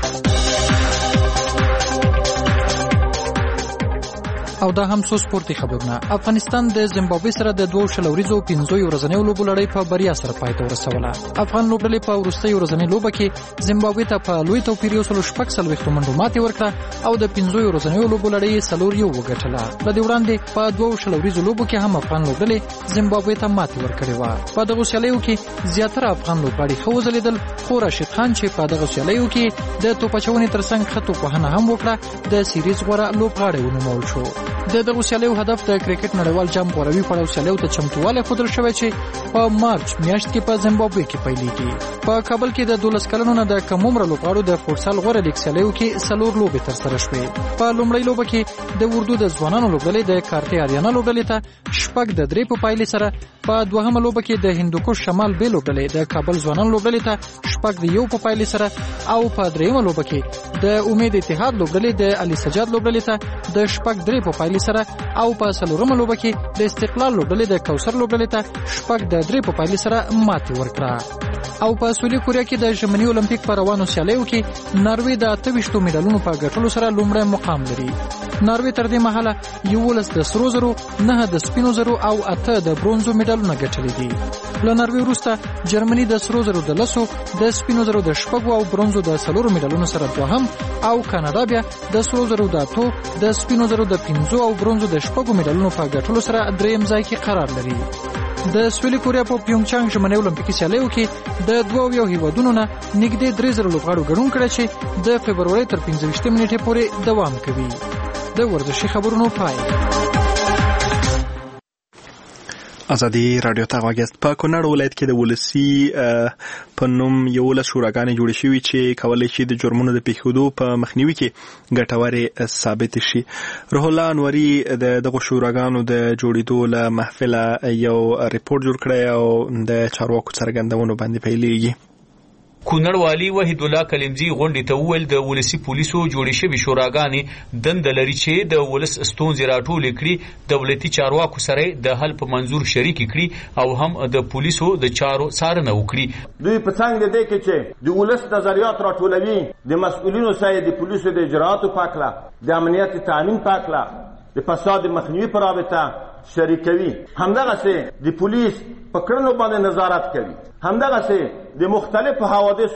او دا هم څو سپورتي خبرونه. افغانستان د زیمبابوې سره د 2 شلوریزو 15 ورځنیو لوبو لړۍ په بریا سره پای ته ورسوله. افغان لوبډلې په وروستۍ ورځنۍ لوبه کې زیمبابوې ته په لوی توپیر 140 منډو ماتې ورکړه او د 15 ورځنیو لوبو لړۍ 4-1 وګټله. له دې وړاندې په 2 شلوریزو لوبو کې هم افغان لوبډلې زیمبابوې ته ماتې ورکړې وه. په دغه سیالیو کې زیاتره افغان لوبغاړي ښه وځلېدل، خو راشد خان چې په دغه سیالیو کې د توپچونې ترڅنګ ښه توپوهنه هم وکړه د سیریز غوره لوبغاړی ونومول شو. د دغه سیالیو هدف د کرکټ نړیوال جام غوروي پړاو سیالیو ته چمتووالی ښودل شوی چې په مارچ میاشت کې په زیمبابوې کې پیلېږي. په کابل کې د 12 کلنو نه د کم عمره لوبغاړو د فوټسال غوره لیګ سیالیو کې 4 لوبې ترسره شوې. په لومړۍ لوبه کې د اردو د ځوانانو لوبډلې د کارتي اریانا لوبډلې ته 6-3 په پایلې سره، په دوهمه لوبه کې د هندوکش شمال بې لوبډلې د کابل ځوانانو لوبډلې ته 6-1 په پایلې سره، او په دریمه لوبه کې د امید اتحاد لوبډلې د علي سجاد لوبډلې ته د 6-3 په پایلې سره، او په څلورمه لوبه کې د استقلال لوبډلې د کوثر لوبډلې ته 6-3 په پایلې سره ماتې ورکړه. او په سویلي کوریا کې د ژمني اولمپیک په روانو سیالیو کې ناروې د 28 میډالونو په ګټلو سره لومړی مقام لري. ناروې تر دې مهاله 11 د سرو زرو، 9 د سپینو زرو او 8 د برونزو میډالونه ګټلي دي. له ناروې وروسته جرمني د سرو زرو د 10، د سپینو زرو د 6 او برونزو د 4 میډالونو سره دوهم، او کاناډا بیا د سرو زرو د 8، د سپینو زرو د 5 او برونزو د 6 میډالونو په ګټلو سره دریم ځای کې قرار لري. د سویلي کوریا په پیونګچانګ ژمني اولمپیکي سیالیو کې د 2 هیوادونو نه نږدې 3000 لوبغاړو ګډون کړی چې د فبرورۍ تر 15 نیټې پورې دوام کوي. د ورزشي خبرونو پای. ازادي رادیو ته واګست. په کونړ ولایت کې د ولسی په نوم یو له شوراګانې جوړې شوې چې کولای شي د جرمونو د پیښېدو په مخنیوي کې ګټورې ثابت شي. روح الله انوري د دغه شوراګانو د جوړېدو له محفله یو ریپورت جوړ کړی او د چارواکو څرګندونو باندې پیلېږي. کونړ والی وحید الله کلمزی غونډې ته وویل د ولسی پولیسو جوړې شوې شوراګانې دنده لري چې د ولس ستونزې راټولې کړي، دولتي چارواکو سره د حل په منظور شریک کړي او هم د پولیسو د چارو څارنه وکړي. دوی په څنګه دي کې چې د ولس نظریات راټولوي، د مسؤلینو سره د پولیسو د اجراءاتو پاکلا، د امنیت تامین پاکلا، د فساد مخنیوي پر رابطه شریکوي، همدغه سه د پولیس په کړنو باندې نظارت کوي، همدغه سه د مختلفو حوادثو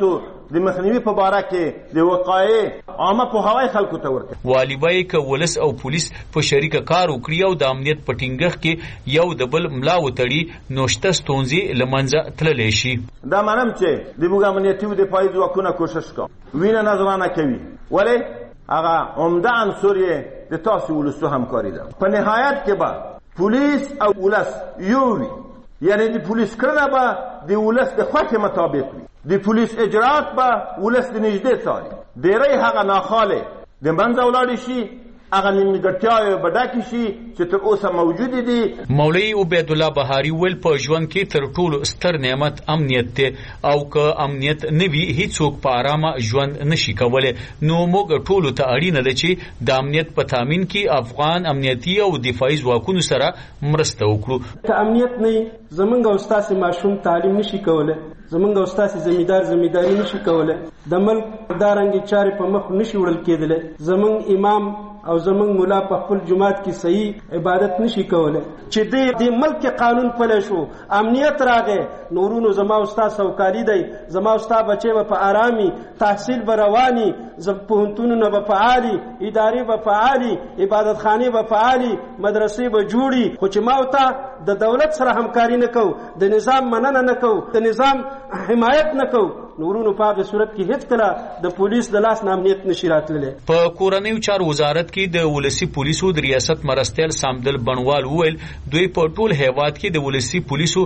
د مخنیوي په باره کې د وقایې عامه پوهاوی خلکو ته ورکړي. والي وایي که ولس او پولیس په شریکه کار وکړي او د امنیت په ټینګښت کې یو د بل ملا وتړي نو شته ستونزې له منځه تللی شي. دا منم چې د موږ امنیتي او دفاعي ځواکونه کوشش کوي وینه نظرانه کوي ولې هغه عمده عنصر یې د تاسو ولسو همکاري ده. په نهایت کې به پولیس او ولس یو وي، یعنی د پولیس کړنه به د ولس د خوښې مطابق وي، د پولیس اجرات به ولس د نږدې څاري. ډېری هغه ناخواله د منځه ولاړې شي، هغه نیمګړتیاوې به ډکې شي چې تر اوسه موجودې دي. مولوي عبیدالله بهاري ویل په ژوند کې تر ټولو ستر نعمت امنیت دی او که امنیت نه وي هیڅوک په ارامه ژوند نشي کولی. نو موږ ټولو ته اړینه ده چې د امنیت په تامین کې افغان امنیتي او دفاعي ځواکونو سره مرسته وکړو. که امنیت نه زمونږ او ستاسې ماشوم تعلیم نشي کولی، زمونږ او ستاسې زمینداری نشي کولی، د ملک دارنګې چارې په مخ نشي وړل کېدلی، زمونږ امام او زمونږ مولا په خپل جماعت کې صحیح عبادت نشي کولی. چې د ملک قانون پلی شو، امنیت راغی، نورونو زما او ستا سوکالي دی، زما او ستا بچی به په ارامي، تحصیل به رواني، پوهنتونونه به فعالي، ادارې به فعالي، عبادتخانې به فعالي، مدرسې به جوړي. خو چې ما او تا د دولت سره همکاري نه کوو، د نظام مننه نه کوو، د نظام حمایت نه کوو، نورونو په هغه صورت کې هیڅ کله د پولیس د لاس نه امنیت نشي راتللی. په کورنیو چارو وزارت کې د ولسی پولیسو د ریاست مرستیال سامدل بنوال وویل دوی په ټول هیواد کې د ولسی پولیسو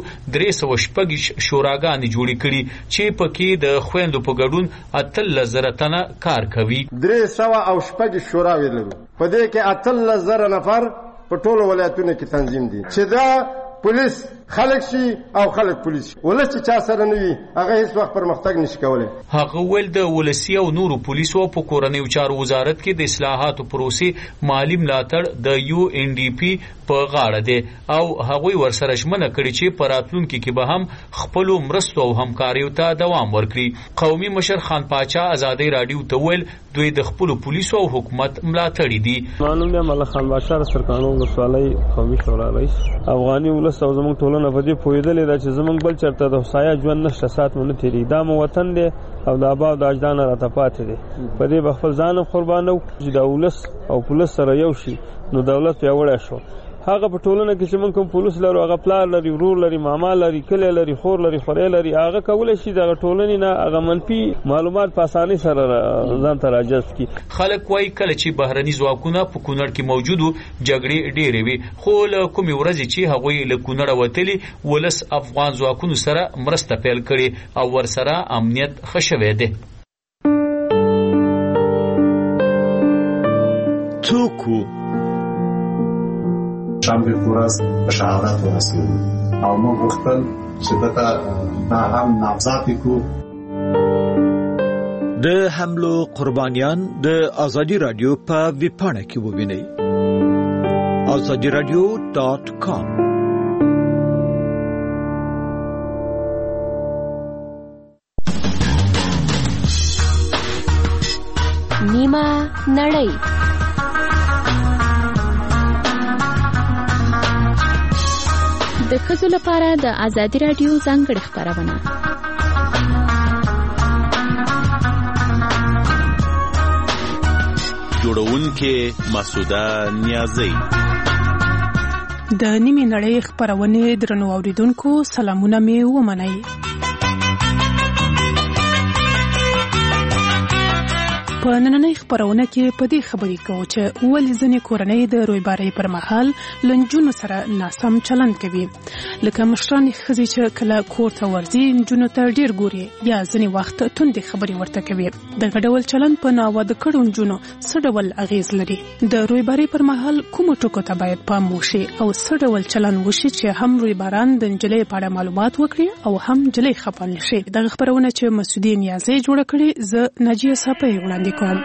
306 شوراګانې جوړې کړي چې پکې د خويندو په ګډون 18,000 تنه کار کوي. 306 شوراوې لرو، په دې کې 18,000 نفر په ټولو ولایتونو کې تنظیم دي چې دا پولیس خلک شي او خلک پولیس شي. ولس چې چا سره نه وي هغه هیڅ وخت پرمختګ نشي کولی. هغه ویل د ولسی او نورو پولیسو په کورنیو چارو وزارت کې د اصلاحاتو پروسې مالی ملاتړ د UNDP په غاړه دی او هغوی ورسره ژمنه کړې چې په راتلونکي کې به هم خپلو مرستو او همکاریو ته دوام ورکړي. قومي مشر خان پاچا ازادي راډیو ته ویل دوی د خپلو پولیسو او حکومت ملاتړي دي. معلوم دی مله خان بشار سرکانو ولسوالۍ قومي شورا رئیس افغاني ولس او زموږ ټولنه په دې پوهېدلې ده چې زموږ بل چېرته د هوسايه ژوند نشته، ساعت مو نه تېرېږي. دا مو وطن دی او د آبا او د اجدادو راته پاتې دی. په دې به خپل ځان هم قربانوو چې د ولس او پولیس سره یو شي نو دولت پیاوړی شو. هغه په ټولنه کې چې موږ کوم پولیس لرو، هغه پلار لري، ورور لري، ماما لري، کلی لري، خور لري، خورۍ لري، هغه کولی شي دغه ټولنې نه هغه منفي معلومات په اسانۍ سره ځان ته راجذب کړي. خلک وایي کله چې بهرني ځواکونه په کونړ کې موجود وو جګړې ډېرې وي، خو له کومې ورځې چې هغوی له کونړه وتلي ولس افغان ځواکونو سره مرسته پیل کړې او ورسره امنیت ښه شوی دی. څوک شنبه ورځ په شهادت ورسېدو او موږ غوښتل چې دا هم نامزد کړو. د حملو قربانیان د ازادي رادیو په ویبپاڼه کې ووینئ azadiradio.com. نیمه نړۍ د ښځو لپاره د ازادي رادیو ځانګړې خپرونه. جوړونکې مسعوده نیازی. د نیمه نړۍ خپرونې درنو اوریدونکو سلامونه مې ومنئ. په نننۍ خپرونه کې په دې خبرې کوو چې ولې ځینې کورنۍ د رویبارۍ پر مهال له نجونو سره ناسم چلند کوي، لکه مشرانې ښځې چې کله کور ته ورځي نجونو ته ډېر ګوري یا ځینې وخت توندې خبرې ورته کوي. دغه ډول چلند په ناواده کړو نجونو څه ډول اغیز لري؟ د رویبارۍ پر مهال کومو ټکو ته باید پام وشي او څه ډول چلند وشي چې هم رویباران د نجلۍ په اړه معلومات وکړي او هم نجلۍ خفه نه شي؟ دغه خپرونه چې مسعودي نیازی جوړه کړې، زه ناجیه صافی وړاندې کوم.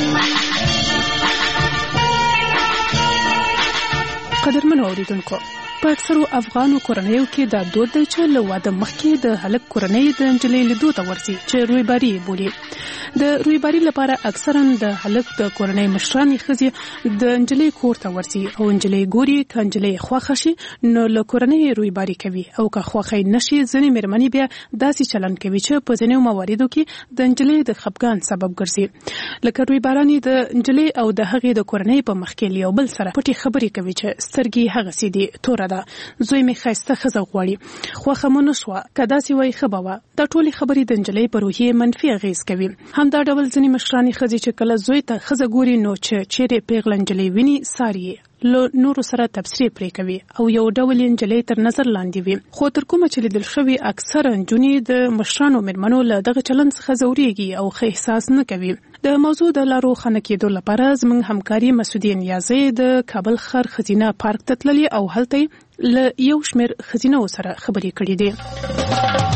قدرمنو اوریدونکو، په اکثرو افغانو کورنیو کې دا دود دی چې له واده مخکې د هلک کورنۍ د نجلۍ لیدو ته ورځي چې رویباري بولي. د رویباري لپاره اکثرا د هلک د کورنۍ مشرانې ښځې د نجلۍ کور ته ورځي او نجلۍ ګوري که نجلۍ خوښه شي نو له کورنۍ رویباري کوي او که خوښه نشي ځینې مېرمنې بیا داسې چلند کوي چې په ځینو مواردو کې د نجلۍ د خفګان سبب ګرځي. لکه رویبارانې د نجلۍ او د هغې د کورنۍ په مخ کې یو بل سره پټې خبرې کوي چې سترګې هغسې دي توره ده، زوی مې ښایسته ښځه غواړي، خوښه مو نه شوه، که داسې وایي ښه به وه. دا ټولې خبرې د نجلۍ په روحیې منفي اغېز کوي. همدا ډول ځینې مشرانې ښځې چې کله زوی ته ښځه ګوري نو چې چیرې پیغله نجلۍ ویني ساري له نورو سره تبصرې پرې کوي او یو ډول یې نجلۍ تر نظر لاندې وي. خو تر کومه چې لیدل شوي اکثره نجونې د مشرانو مېرمنو له دغه چلند څخه ځورېږي او ښه احساس نه کوي. د موضوع د لارو خنه کېدو لپاره زموږ همکاري مسعودي نیازی د کابل ښار ښځینه پارک ته تللې او هلته له یو شمېر ښځینو سره خبرې کړې دي.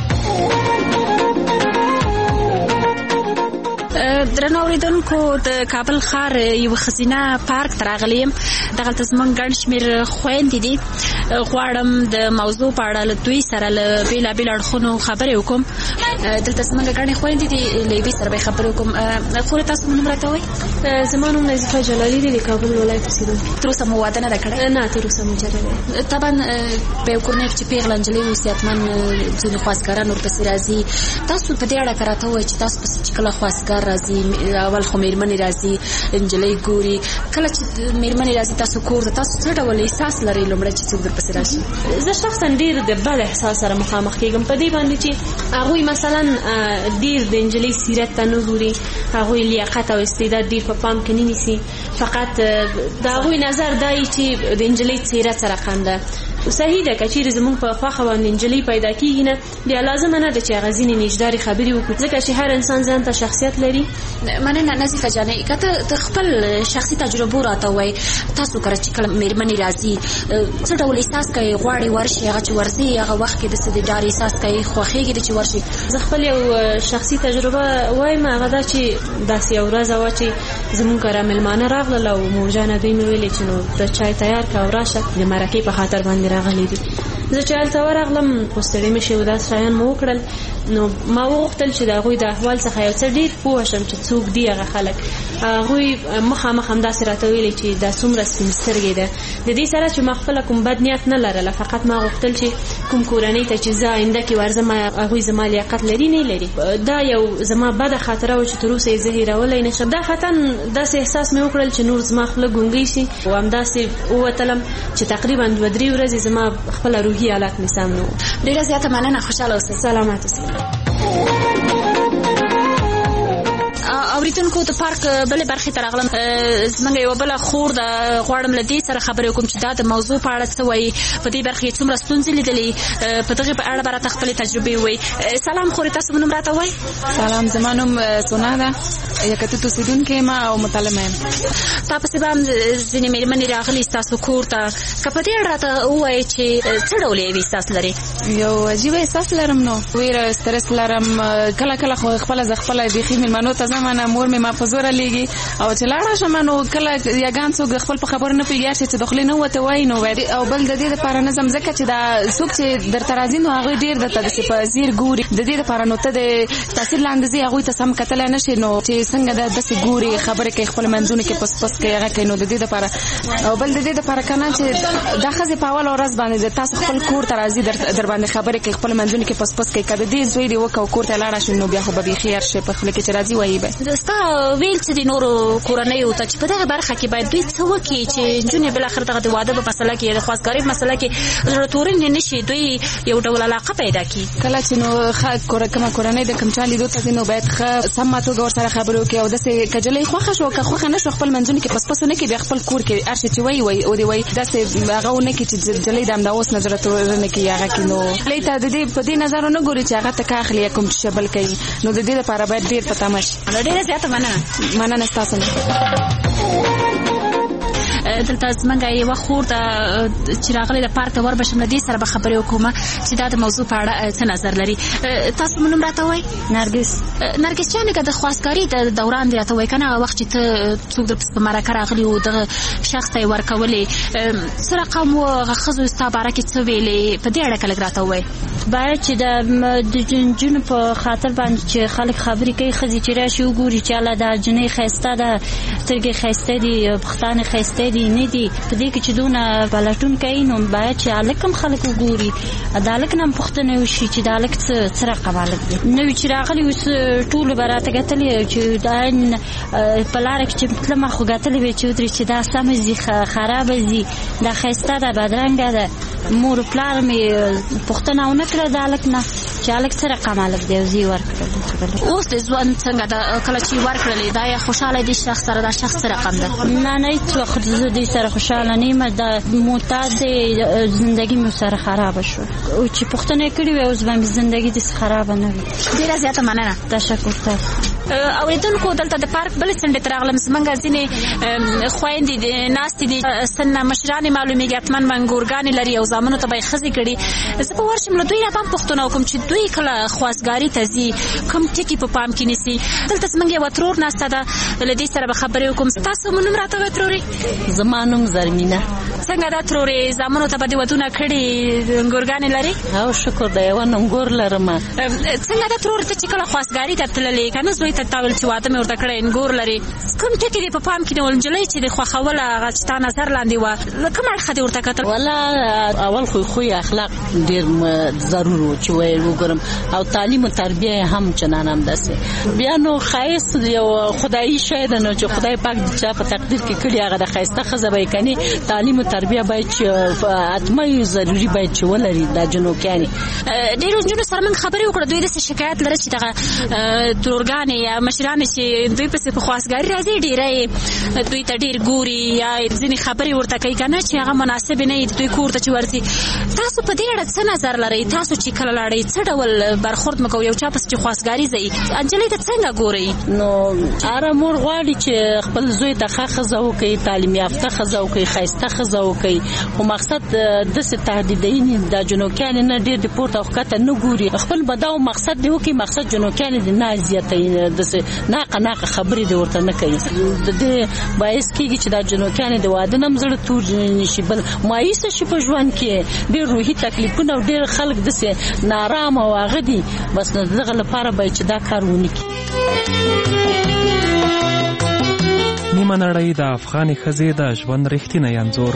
درنو اوریدونکو د کابل ښار یو ښځینه پارک ته راغلی یم. دغلته زموږ ګڼ شمېر خویندې دي. غواړم د موضوع په اړه له دوی سره له بېلابېلو اړخونو خبرې وکړم. دلته زموږ ګڼې خویندې دي، له یوې سره به یې خبرې وکړم. خورې تاسو نوم راته وایئ؟ زما نوم نظیفه جلالي دی، د کابل ولایت اوسېدونکې. تر اوسه مو واده نه ده کړی؟ نه، تر اوسه مجرد دی. طبعا په یو کورنۍ کې چې پیغله نجلۍ اوسي حتما ځینې خواستګاران ورپسې راځي. تاسو په دې اړه که راته ووایئ چې تاسو پسې چې کله خواستګار راځي، اول خو مېرمنې راځي، نجلۍ ګوري، کله چې مېرمنې راځي تاسو کور ته، تاسو څه ډول احساس لرئ لومړی چې څوک درپسې راشي؟ زه شخصا ډېر د بد احساس سره مخامخ کېږم په دې باندې چې هغوی مثلا ډېر د نجلۍ سیرت ته نه ګوري، هغوی لیاقت او استعداد ډېر په پام کې نه نیسي، فقط د هغوی نظر دا وي چې د نجلۍ څېره څه رقم ده. صحیح ده که چیرې زموږ په خوښه باندې نجلۍ پیدا کېږي نه، بیا لازمه نه ده چې هغه ځینې نیژدارې خبرې وکړو، ځکه چې هر انسان ځان ته شخصیت لري. مننه نظیفه جانې. که ته د خپل شخصي تجربو راته ووایې، تاسو کله چې کله مېرمنې راځي څه ډول احساس کوئ؟ غواړئ ورشي، هغه چې ورځي هغه وخت کې داسې د ډار احساس کوئ، خوښېږي چې ورشي؟ زه خپل یو شخصي تجربه وایم، هغه دا چې داسې یو ورځ وه چې زموږ کره مېلمانه راغلل او مورجانه دوی مې ویلې چې نو د چای تیار کړه او راشه، د مرکې په خاطر باندې راغلي دي. زه چې هلته ورغلم خو ستړې مې شوې، داسې شیان مو وکړل، نو ما وغوښتل چې د هغوی د احوال څخه یو څه ډېر پوه شم چې څوک دي هغه خلک. هغوی مخامخ همداسې راته ویلې چې دا څومره سپین سترګې ده. د دې سره چې ما خپله کوم بد نیت نه لرله، فقط ما غوښتل چې کوم کورنۍ ته چې زه آینده کې ورځم هغوی زما لیاقت لري نه لري. دا یو زما بده خاطره وه چې تر اوسه یې زه هېرولی نه شم. دا خطا داسې احساس مې وکړل چې نور زما خوله ګونګۍ شي او همداسې ووتلم چې تقریبا 2-3 ورځې زما خپله روحي حالت مې سم نه و. ډېره زیاته مننه، خوشحاله اوسئ. سلامت اوسئ. اوریدونکو د پارک بلې برخې ته راغلم. زموږ یوه بله خور ده، غواړم له دې سره خبرې وکړم چې دا د موضوع په اړه څه وایي، په دې برخه کې څومره ستونزې لیدلې، په دغې په اړه به راته خپلې تجربې ووایي. سلام خورې، تاسو نوم راته ووایئ؟ سلام، زما نوم سونا ده، یکتوت اوسېدونکې یم او مطالمه یم. تا پسې به هم ځینې مېرمنې راغلي ستاسو کور ته، که په دې اړه راته ووایئ چې څه ډول یو احساس لرئ؟ یو عجیبه احساس لرم، نو ویره سترس لرم. کله کله خو خپله زه خپله بیخي مېلمنو ته ځم، نه مور مې ما په زوره لیږي، او چې لاړه شم نو کله یګان څوک خپل په خبرو نه پوهېږي چې د خولې نه وته وایي نو وایي. او بل د دې دپاره نه ځم ځکه چې دا څوک چې درته راځي نو هغوی ډېر درته داسې په ځیر ګوري، د دې دپاره نو ته د تاثیر لاندې ځې، هغوی ته سم کتلی نه شي، نو چې څنګه ده داسې ګوري، خبرې کوي، خپل منځونه کې پس پس کوي، هغه کوي. نو د دې دپاره او بل د دې دپاره که نه چې دا ښځې په اوله ورځ باندې تاسو خپل کور ته راځي، در باندې خبرې کوي، خپل منځونه کې پس پس کوي، که د دې زوی دې وکړه او کور ته لاړه شي نو بیا خو به بیخي هر شی په خوله کې چې راځي وایي به. ستا ویل چې د نورو کورنیو ته چې په دغه برخه کې باید دوی څه وکړي چې نجونې بالاخره دغه د واده په مسله کې، د خواستګارۍ په مسله کې زړه تورنې نه شي، دوی یو ډول علاقه پیدا کړي. کله چې نو کومه کورنۍ د کوم چا لیدو ته ځي نو باید ښه سمه توګه ورسره خبرې وکړي، او داسې که نجلۍ خوښه شوه که خوښه نه شوه خپل منځونه کې پس پس ونه کړي، بیا خپل کور کې هر شی چې وایي او دې وایي، داسې هغه ونه کړي چې نجلۍ د همدا اوس نه زړه تورنه کړي هغه کې. نو نجلۍ ته د دې په دې نظر ونه ګوري چې هغه ته که اخلي یا کوم څه بل کوي، نو د دې لپاره باید ډېر په تمه شي. ډېره زیاته مننه. مننه ستاسو نه. دلته زمونږ یوه خور ده چې راغلې د پارک ته وربشم له دې سره به خبرې وکړم چې دا د موضوع په اړه څه نظر لري. تاسو مو نوم راته وایئ؟ نرګس جانې که د خواستګاري د دوران دې راته وایي که نه هغه وخت چې ته څوک درپسې په مرکه راغلي وو دغه شخص ته یې ورکولې څه رقم و هغه ښځو ستا باره کې څه ویلې په دې اړه که لږ راته ووایئ. باید چې د نجونو په خاطر باندې چې خلک خبرې کوي ښځې چې راشي وګوري چې الله دا جنۍ ښایسته ده سترګې ښایسته دي پښتانه ښایسته دي نه دي په دې کې چې دونه پلټون کوي نو باید چې هلک هم خلک وګوري د هلک نه هم پوښتنه وشي چې د هلک څه رقم هلک دی. نوي چې راغلي اوس ټولو به راته ګټلې چې دا په لاره کې چې تلمه خو ګټلې وې چې ودرې چې دا سمه ځي خرابه ځي دا ښایسته ده بدرنګه ده. مور پلار مې پوښتنه ونه کړه د هلک نه چې هلک څه رقم هلک دی او زه یې ورکړل. اوس د ژوند څنګه ده کله چې ورکړلې دا یې خوشحاله دی شخص سره دا شخص څه رقم ده؟ نه هېڅ وخت زه دې سره خوشحاله نه یم دا معتاد دی زندګي مې سره خرابه شو او چې پوښتنه یې کړې وې اوس به مې زندګي داسې خرابه نه وي. ډېره زیاته مننه. تشکر تاسو. اورېدونکو دلته د پارک بلې څنډې ته راغلم زمونږ ځینې خویندې ناستې دي سن مشرانې معلومېږي حتما منګورګانې لري او زامنو ته به یې ښځې کړي. زه به ورشم له دوی نه به هم پوښتنه وکړم چې دوی کله خواستګاري ته ځي کوم ټکي په پام کې نیسي. دلته زمونږ یوه ترور ناسته ده له دې سره به خبرې وکړم. ستاسو مو نوم راته وایه ترورې؟ زما نوم زرمینه. څنګه ده ترورې زامنو ته به دې ودونه کړي ننګورګانې لرې؟ او شکر ده یوه ننګور لرم. څنګه ده ترورې ته چې کله خواستګاري ته تللې که نه زوی ته تا ویل چې واده مې ورته کړی نګور لري کوم ټکي دې په پام کې نیول نجلۍ چې دې خوښوله هغه چې تا نظر لاندې وه له کوم اړخه دې ورته کتل؟ والله اول خوی اخلاق ډېر ضرور و چې وګورم او تعلیم او تربیه هم چنان هم داسې بیا نو ښایست یو خدایي شی ده نو چې خدای پاک د چا په تقدیر کې کړي هغه د ښایسته ښځه به یې کني تعلیم او تربیه باید چې حتمي ضروري باید چې ولري دا جنوکیانې. ډېرو نجونو سره موږ خبرې وکړه دوی داسې شکایت لري چې دغه ترورګانې یا مشرانې چې دوی پسې په خواستګاري راځي ډېری دوی ته ډېر ګوري یا ځینې خبرې ورته کوي که نه چې هغه مناسبې نه وي دوی کور ته چې ورځي. تاسو په دې اړه څه نظر لرئ؟ تاسو چې کله لاړئ څه ډول برخورد مه کوئ یو چا پسې چې خواستګاري ځئ نجلۍ ته څنګه ګورئ؟ نو هره مور غواړي چې خپل زوی ته ښه ښځه وکړي تعلیم یافته ښځه وکړي ښایسته ښځه وکړي خو مقصد داسې تهدیدوي دا جنوکیانې نه ډېر د پورته او ښکته نه ګوري خپل به دا مقصد دې وکړي مقصد جنوکیانې دې نه اذیتوي داسې ناقه خبرې دې ورته نه کوي. د دې باعث کېږي چې دا جنوکیانې د واده نه هم زړه تور نشي بل مایوسه شي په ژوند کې ډېر روحي تکلیفونه او ډېر خلک داسې نارامه او هغه دي بس د دغه لپاره باید چې دا کار ونه کړي. نیمه نړۍ د افغانې ښځې د ژوند رښتینی انځور.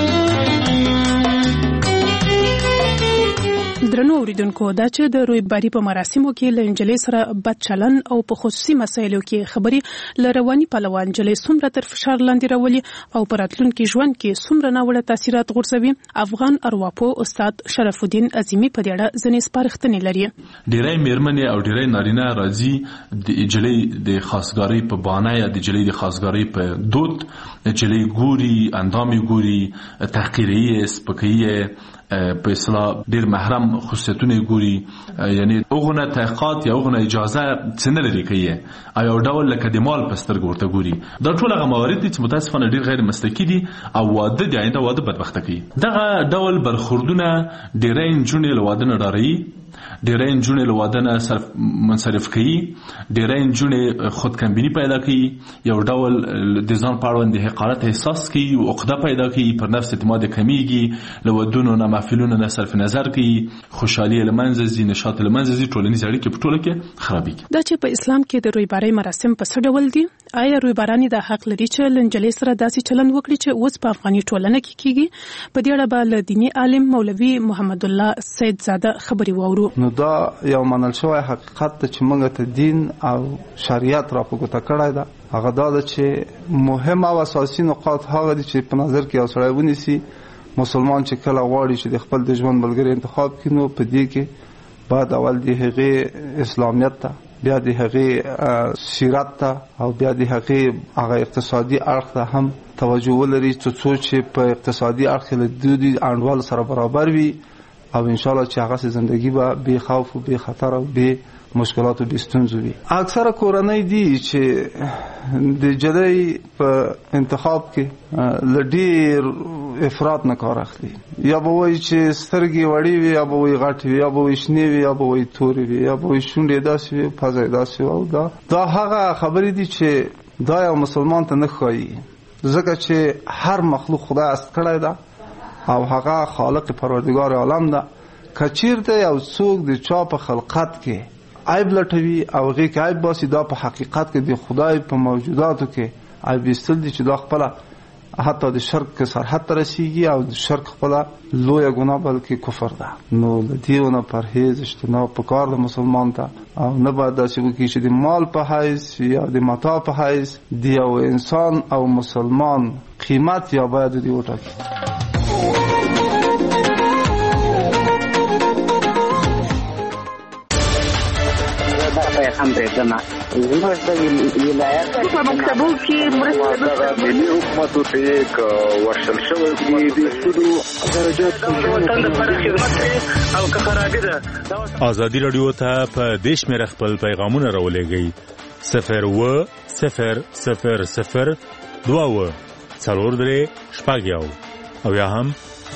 درنو اوریدونکو دا چې د رویباري په مراسمو کې له نجلۍ سره بد چلن او په خصوصي مسایلو کې خبرې له رواني پلوه نجلۍ څومره تر فشار لاندې راولي او په راتلونکي ژوند کې څومره ناوړه تاثیرات غورځوي افغان ارواپوه استاد شرف الدین عظیمي په دې اړه ځینې سپارښتنې لري. ډېری مېرمنې او ډېری نارینه راځي د نجلۍ د خاصګارۍ په بهانه یا د نجلۍ د خاصګارۍ په دود نجلۍ ګوري اندامې ګوري تحقیري سپکوي په اصطلاح ډېر محرم خصوصیتونه ګوري یعنی اوغونه تحقیقات یا اوغونه اجازه څنګه لري کوي او ډول لکه د مال په سترګو ورته ګوري. دا ټول هغه موارد دي چې متاسفانه ډېر غیر مسلکي دي او واده د آینده واده بدبخته کوي. دغه ډول برخوردونه ډېری نجونې له واده نه ډاروي ډېری نجونې له واده نه منصرف کوي ډېری نجونې خودکمبیني پیدا کوي یو ډول د ځان په اړوند د حقارت احساس کوي او عقده پیدا کوي پر نفس اعتماد کمیږي له ودونو نه محفلونو نه صرف نظر کوي خوشحالي له منځه ځي نشاط له منځه ځي ټولنیز اړیکې په ټوله کې خرابېږي. دا چې په اسلام کې د رویبارۍ مراسم په څه ډول دي آیا رویبارانې دا حق لري چې له نجلۍ سره داسې چلند وکړي چې اوس په افغاني ټولنه کې کیږي؟ په دې اړه به له دیني عالم مولوي محمد الله سید زاده خبرې واورو. نو دا یو منل شوی حقیقت ته چې موږ ته دین او شریعت را په ګوته کړی ده هغه دا ده چې مهم او اساسي نقاط هغه دي چې په نظر کې یو سړی ونیسي مسلمان چې کله غواړي چې د خپل د ژوند ملګری انتخاب کړي نو په دې کې باید اول د هغې اسلامیت ته بیا د هغې سیرت ته او بیا د هغې هغه اقتصادي اړخ ته هم توجه ولري څو چې په اقتصادي اړخ له دوی انډوال سره برابر وي او ان شاء الله چې هغه زندگی به بی خوف و بی خطر او بی مشکلاتو د ستونزو وي. اکثره کورنۍ دي چې د جدي په انتخاب کې لډیر افراط نه کار اخلي. یا به وایي چې سترګې وړې وي، یا به وایي غټې وي، یا به وایي شنې وي، یا به وایي تورې وي، یا به وایي شونډې داسې وي، پزه یې داسې وي. او دا هغه خبرې دي چې دا یو مسلمان ته نه ښایي، ځکه چې هر مخلوق خدای است کړی ده او هغه خالق پروردگار عالم ده. که چیرته یو څوک د چا په خلقت کې عیب لټوي او هغې کې عیب باسي، دا په حقیقت کې د خدای په موجوداتو کې عیب ایستل دي چې دا خپله حتی د شرک سرحد ته رسیږي او د شرک خپله لویه ګناه بلکې کفر ده. نو له دې نه پرهیز اجتناب پکار د مسلمان ته، او نه باید داسې وکړي چې د مال په حیث یا د متاع په حیث د یو انسان او مسلمان قیمت یا باید دې وټاکي. هم پرېږدمه زموږ د ولایت په مکتبو کې مرسته ملي حکومتو ته یې ورشل شوی دي د سودو درجات وطن لپاره خدمت کوي او که خرابي ده. ازادي راډیو ته په دې شمېره خپل پیغامونه راولېږئ 02000 443 او یا هم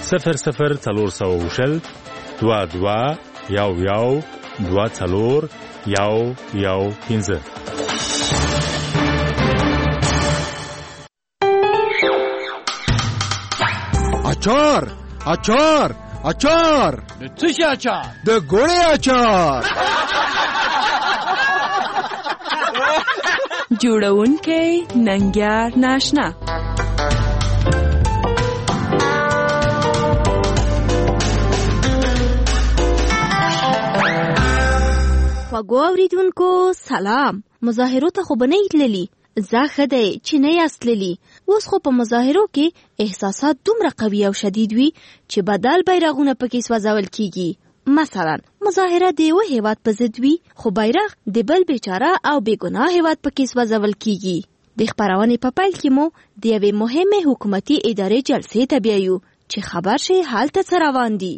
00420 22 11 24 یاو 15. اچار اچار اچار د څه شي اچار؟ د ګوړې اچار. جوړونکی ننګیار ناشنا. خواږو اوریدونکو سلام. مظاهرو ته خو به نه تللي؟ زه ښه دی چې نه یاست تللي. اوس خو په مظاهرو کې احساسات دومره قوي او شدید وي چې بدل بیرغونه پکې سوځول کیږي. مثلا مظاهره د یوه هیواد په ضد وي، خو بیرغ د بل بیچاره او بېګناه هیواد پکې سوځول کیږي. د خپرونې په پیل کې مو د یوې مهمې حکومتي ادارې جلسې ته بیایو چې خبر شي هلته څه روان دي.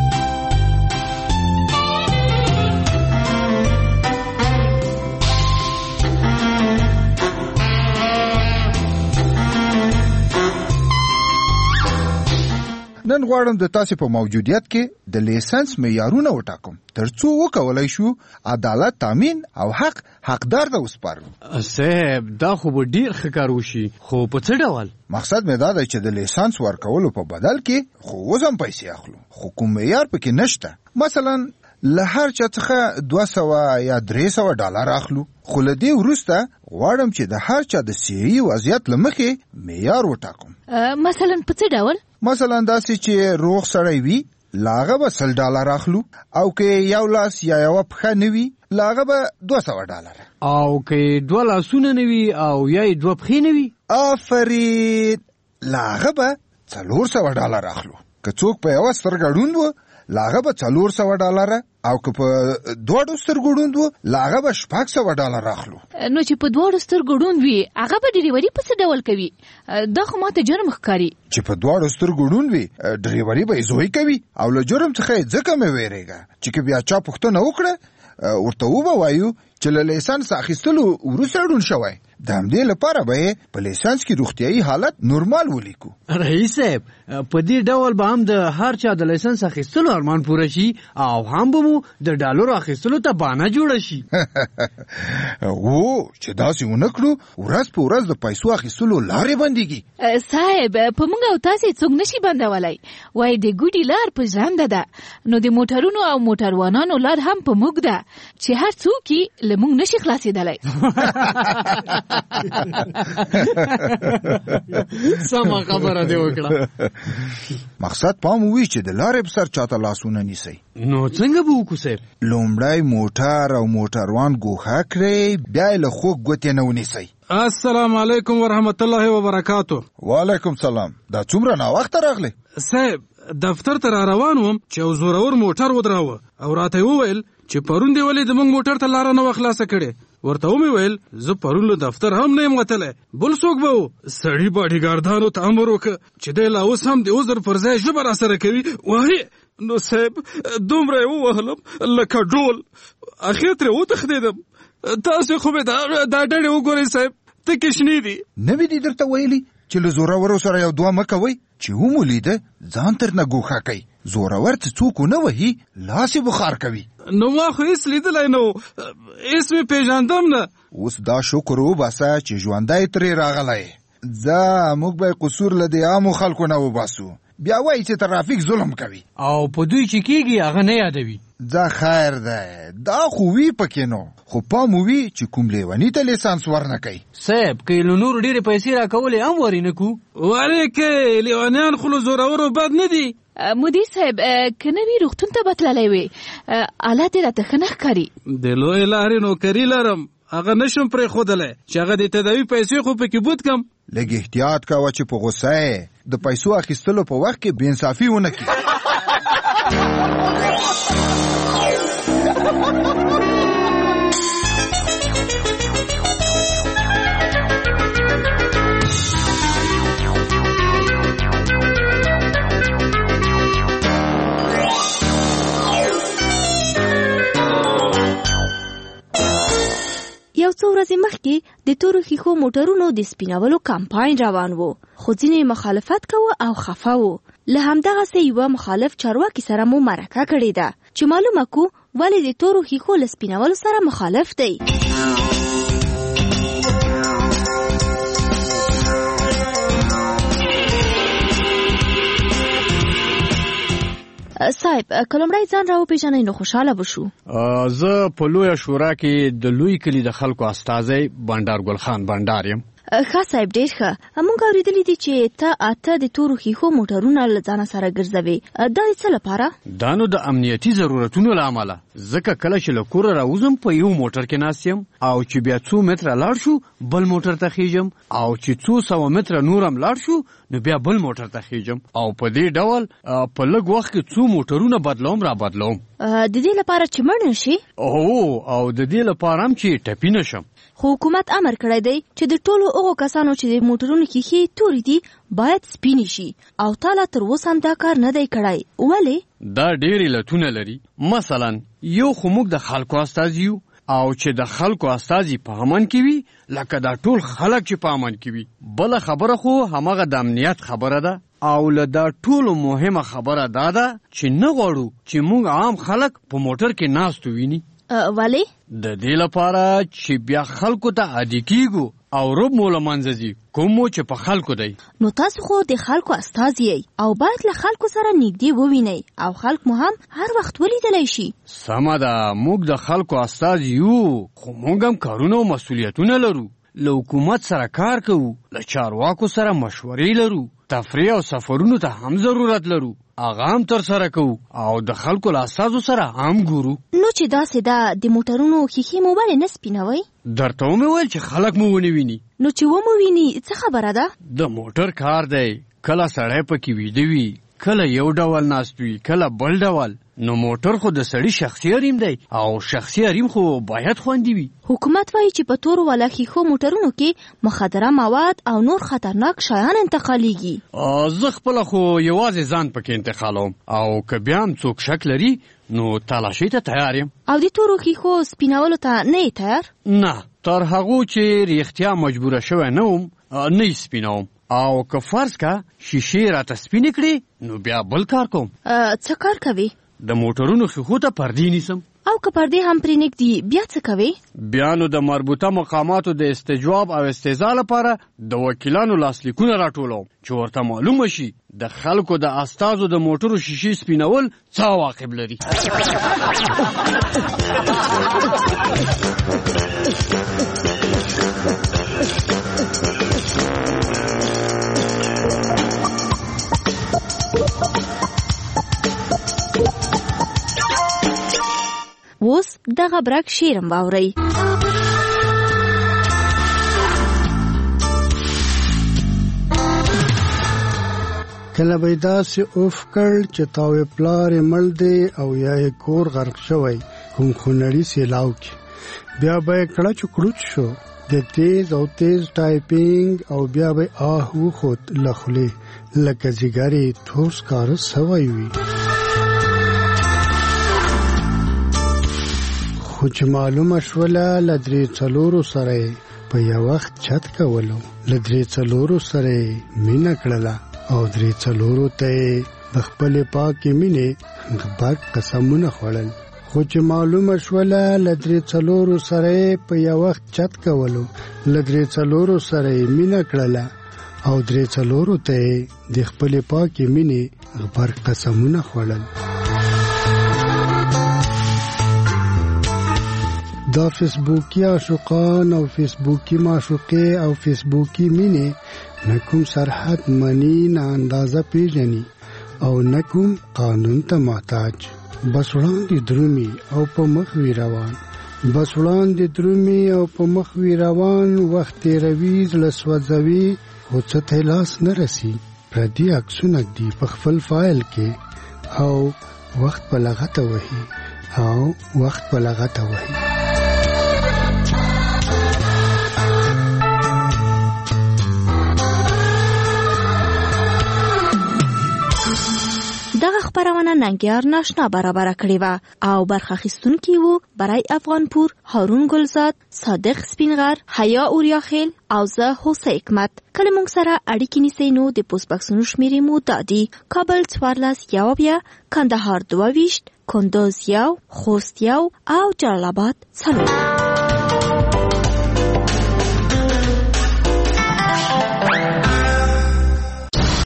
نن غواړم د تاسو په موجودیت کې د لیسنس معیارونه وټاکم ترڅو وکولای شو عدالت تامین او حقدار ته وسپارو. صاحب دا خو به ډیر ښه کار وشي، خو په څه ډول؟ مقصد مې دا دی چې د لیسنس ورکولو په بدل کې خو وزم پیسې اخلو، خو کوم معیار پکې نشته. مثلا له هر چا څخه 200 یا 300 ډالر اخلو، خو له دې وروسته غواړم چې د هر چا د صحي وضعیت له مخې معیار وټاکم. مثلا په څه ډول؟ مثلا داسې چې روغ سړی وي لاغه به 100 ډالر اخلو، او که یو لاس یا یو پښه نه وي لاغه به 200 ډالر، او که 2 لاسونه نه وي او یا 2 پښې نه وي آفرین لاغه به 400 ډالر اخلو. که څوک په یو سترګه ړوند و لاغه به 400 ډالر، او که په 2 سترګو ړوند و لاغه به 600 ډالر اخلو. نو چې په 2 سترګو ړوند وي هغه به ډریوري په څه ډول کوي؟ دا خو ماته جرم ښکاري. چې په 2 سترګو ړوند وي ډریوري به یې زوی کوي، او له جرم څخه یې ځکه مې ویرېږه چې که بیا چا پوښتنه وکړه ورته وبه وایو چې له لیسنس اخیستلو وروسته ړوند شوی. د همدې لپاره به یې په لیسنس کې روغتیایي حالت نورمال ولیکو. رئیس صاحب په دې ډول به هم د هر چا د لیسنس اخیستلو ارمان پوره شي، او هم به مو د ډالرو اخیستلو ته بانه جوړه شي. او چې داسې ونه کړو ورځ په ورځ د پیسو اخیستلو لارې بندېږي. صاحب په موږ او تاسې څوک نشي بندولی، وایي د ګوډي لار په ژرنده ده، نو د موټرونو او موټروانانو لار هم په موږ ده چې هر څوک یې له موږ نشي خلاصېدلی. سمه خبره دی وکړه. مقصد پام وي چې د لارې په سر چاته لاسونه نیسئ. نو څنګه به وکړو صاحب؟ لومړی موټر او موټروان ګوښه کړئ، بیا یې له خوږ ګوتې نه ونیسئ. السلام علیکم ورحمت الله وبرکاتو. وعلیکم سلام. دا څومره ناوخته راغلی؟ صاحب دفتر ته را روان وم چې یو زورور موټر ودراوه او راته وویل چې پرون دی ولې زموږ موټر ته لاره نه وه خلاصه کړې. ورته ومې ویل زه پرون له دفتر هم نه یم وتلی، بل څوک به و؟ سړي باډیګارډانو ته امر وکړه چې دی لا اوس هم د عذر پر ځای ژبه راسره کوي. وایي نو صاحب دومره یې ووهلم لکه ډول، اخر ترې وتښتېدم. تاسو خو مې دا ډډې وګورئ صاحب، تکې شنې دي. نه وي دي درته ویلي چې له زورورو سره یو دوه مه کوئ، چې ومو لیده ځان تر نه ګوښه کوي. زورور څه څوک ونه وهي لاس یې بخار کوي. نو ما خو هېڅ لیدلی نه و، هېڅ مې پېژندم نه. اوس دا شکر وباسه چې ژوندی ترې راغلی. ځه موږ به قصور له د عامو خلکو نه وباسو. بیا وایي چې ترافیک ظلم کوي او په دوی چې کېږي هغه نه یادوي. ځه خیر دی، دا خو وي پکې نو، خو پام وي چې کوم لیوني ته لیسانس ورنه کوي. صاحب که یې له نورو ډېرې پیسې راکولې هم ورې نه کړو. ولې کې لیونیان خو له زورورو بد نه دي. مدیر صاحب که نه وي روغتون ته به تللی وې، حالت یې راته ښه نه ښکاري. د لویې لارې نوکري لرم، هغه نشم پرېښودلی چې هغه د تداوي پیسې خو پکې بوت کم. لږ احتیاط کوه چې په غوسه یې د پیسو اخیستلو په وخت کې بې انصافي ونه کړي. یو څو ورځې مخکې د تورو ښیښو موټرونو د سپینولو کمپاین روان و، خو ځینې مخالفت کوه او خفه و. له همدغسې یوه مخالف چارواکي سره مو مرکه کړې ده چې معلومه کو ولې د تورو ښیښو له سپینولو سره مخالف دی. صاحب که لومړی ځان راوپېژنئ نو خوشحاله به شو. زه په لویه شورا کې د لوی کلي د خلکو استازی بنډار ګل خان بنډار یم. ښه صاحب ډېر ښه. موږ اورېدلي دي چې ته 8 د تورو ښیښو موټرونه له ځانه سره ګرځوې، دا د څه لپاره؟ دا نو د امنیتي ضرورتونو له امله. ځکه کله چې له کوره راوځم په یو موټر کې ناست یم، او چې بیا 2 متره لاړ شو بل موټر ته خیږم، او چې 200 متره نور هم لاړ شو نو بیا بل موټر ته خیږم، او په دې ډول په لږ وخت کې 2 موټرونه بدلوم را بدلوم. د دې لپاره چې مړ نشي؟ او د دې لپاره هم چې ټپي نشم. خو حکومت امر کړی دی چې د ټولو هغو کسانو چې د موټرونو ښیښې تورې دي باید سپینې شي، او تا لا تر اوسه هم دا کار نه دی کړی. ولې؟ دا ډېر علتونه لري. مثلا یو خو موږ د خلکو استازي یو، او چې د خلکو استازي په امن کې وي لکه دا ټول خلک چې په امن کې وي. بله خبره خو همغه د امنیت خبره ده، او له دا ټولو مهمه خبره دا ده چې نه غواړو چې موږ عام خلک په موټر کې ناست وویني. ولې؟ د دې لپاره چې بیا خلکو ته عادي کیږو او رب مو له منځه ځي کوم چې په خلکو دی. نو تاسو خو د خلکو استازي یئ او باید له خلکو سره نږدې ووینئ او خلک مو هم هر وخت ولیدلی شي. سمه ده، موږ د خلکو استازي یو، خو موږ هم کارونه او مسؤلیتونه لرو. له حکومت سره کار کوو، له چارواکو سره مشورې لرو، تفریح او سفرونو ته هم ضرورت لرو، هغه هم تر سره کوو، او د خلکو له استازو سره هم ګورو. نو چې داسې ده د موټرونو ښیښې مو ولې نه سپینوئ؟ درته ومې ویل چې خلک مو ونه ویني. نو چې ومو ویني څه خبره ده؟ د موټر کار دی، کله سړی پکې ویده وي، کله یو ډول ناست وي، کله بل ډول. نو موټر خو د سړي شخصي حریم دی، او شخصي حریم خو باید خوندي وي. حکومت وایي چې په تورو والا ښیښو موټرونو کې مخدره مواد او نور خطرناک شیان انتقالیږي. زه خپله خو یوازې ځان پکې انتقالوم، او که بیا هم څوک شک لري نو تلاشۍ ته تیار یم. او د تورو ښیښو سپینولو ته نه یې تیار؟ نه، تر هغو چې رښتیا مجبوره شوی نه وم نه یې سپینوم، او که فرض که شیشې راته سپینې کړې نو بیا بل کار کوم. څه کار کوي؟ د موټرونو ښیښو ته پردې نیسم. او که پردې هم پرې نږدي بیا څه کوي؟ بیا نو د مربوطه مقاماتو د استجواب او استیضاح لپاره د وکیلانو لاسلیکونه راټولوم چې ورته معلومه شي د خلکو د استازو د موټرو شیشې سپینول څه عواقب لري. اوس دغه برک شیرم واورئ. کله به داسې اوف کړ چې تاوې پلار یې مړ دی او یا یې کور غرق شوی کوم خونړي سیلاو کې بیا به کړه چکړوچ شو د تیز او تیز ټایپینګ او بیا به آهو خود لخلې لکه زیګاری ټوس کار سوي وي خو چې معلومه شوله لدري څلورو سره په یو وخت چت کولو لدري څلورو سره مینا کړله او درې څلورو ته د خپل پاکي مینې غبر قسمونه خوړل خو چې معلومه شوله لدري څلورو سره په یو وخت چت کولو لدري څلورو سره مینا کړله او درې څلورو ته د خپل پاکي مینې غبر قسمونه خوړل دا فیسبوکی عاشقان او فیسبوکی معشوقه او فیسبوکی مینه نکوم سرحد منی نه اندازه پیژني او نکوم قانون ته محتاج بس وړاندې درومي او په مخ وی روان بس وړاندې درومي او په مخ وی روان وخت تیروي لسوځوي او څه ته لاس نه رسی پردي عکسونه دی په خپل فایل کې او وخت په لغته وهي دغه خبرونه ننګیار ناشنا برابر کړی و او برخه اخیستونکي وو برای افغانپور هارون گلزاد صادق سپینغر حیا اوریاخیل او زه هوسه حکمت کله مونږ سره اړیکې نیسئ نو د پوسټ باکسونو شمیرې مو دادي کابل 14 کندهار 22 کندوز 1 خوست 1 او جلال آباد 4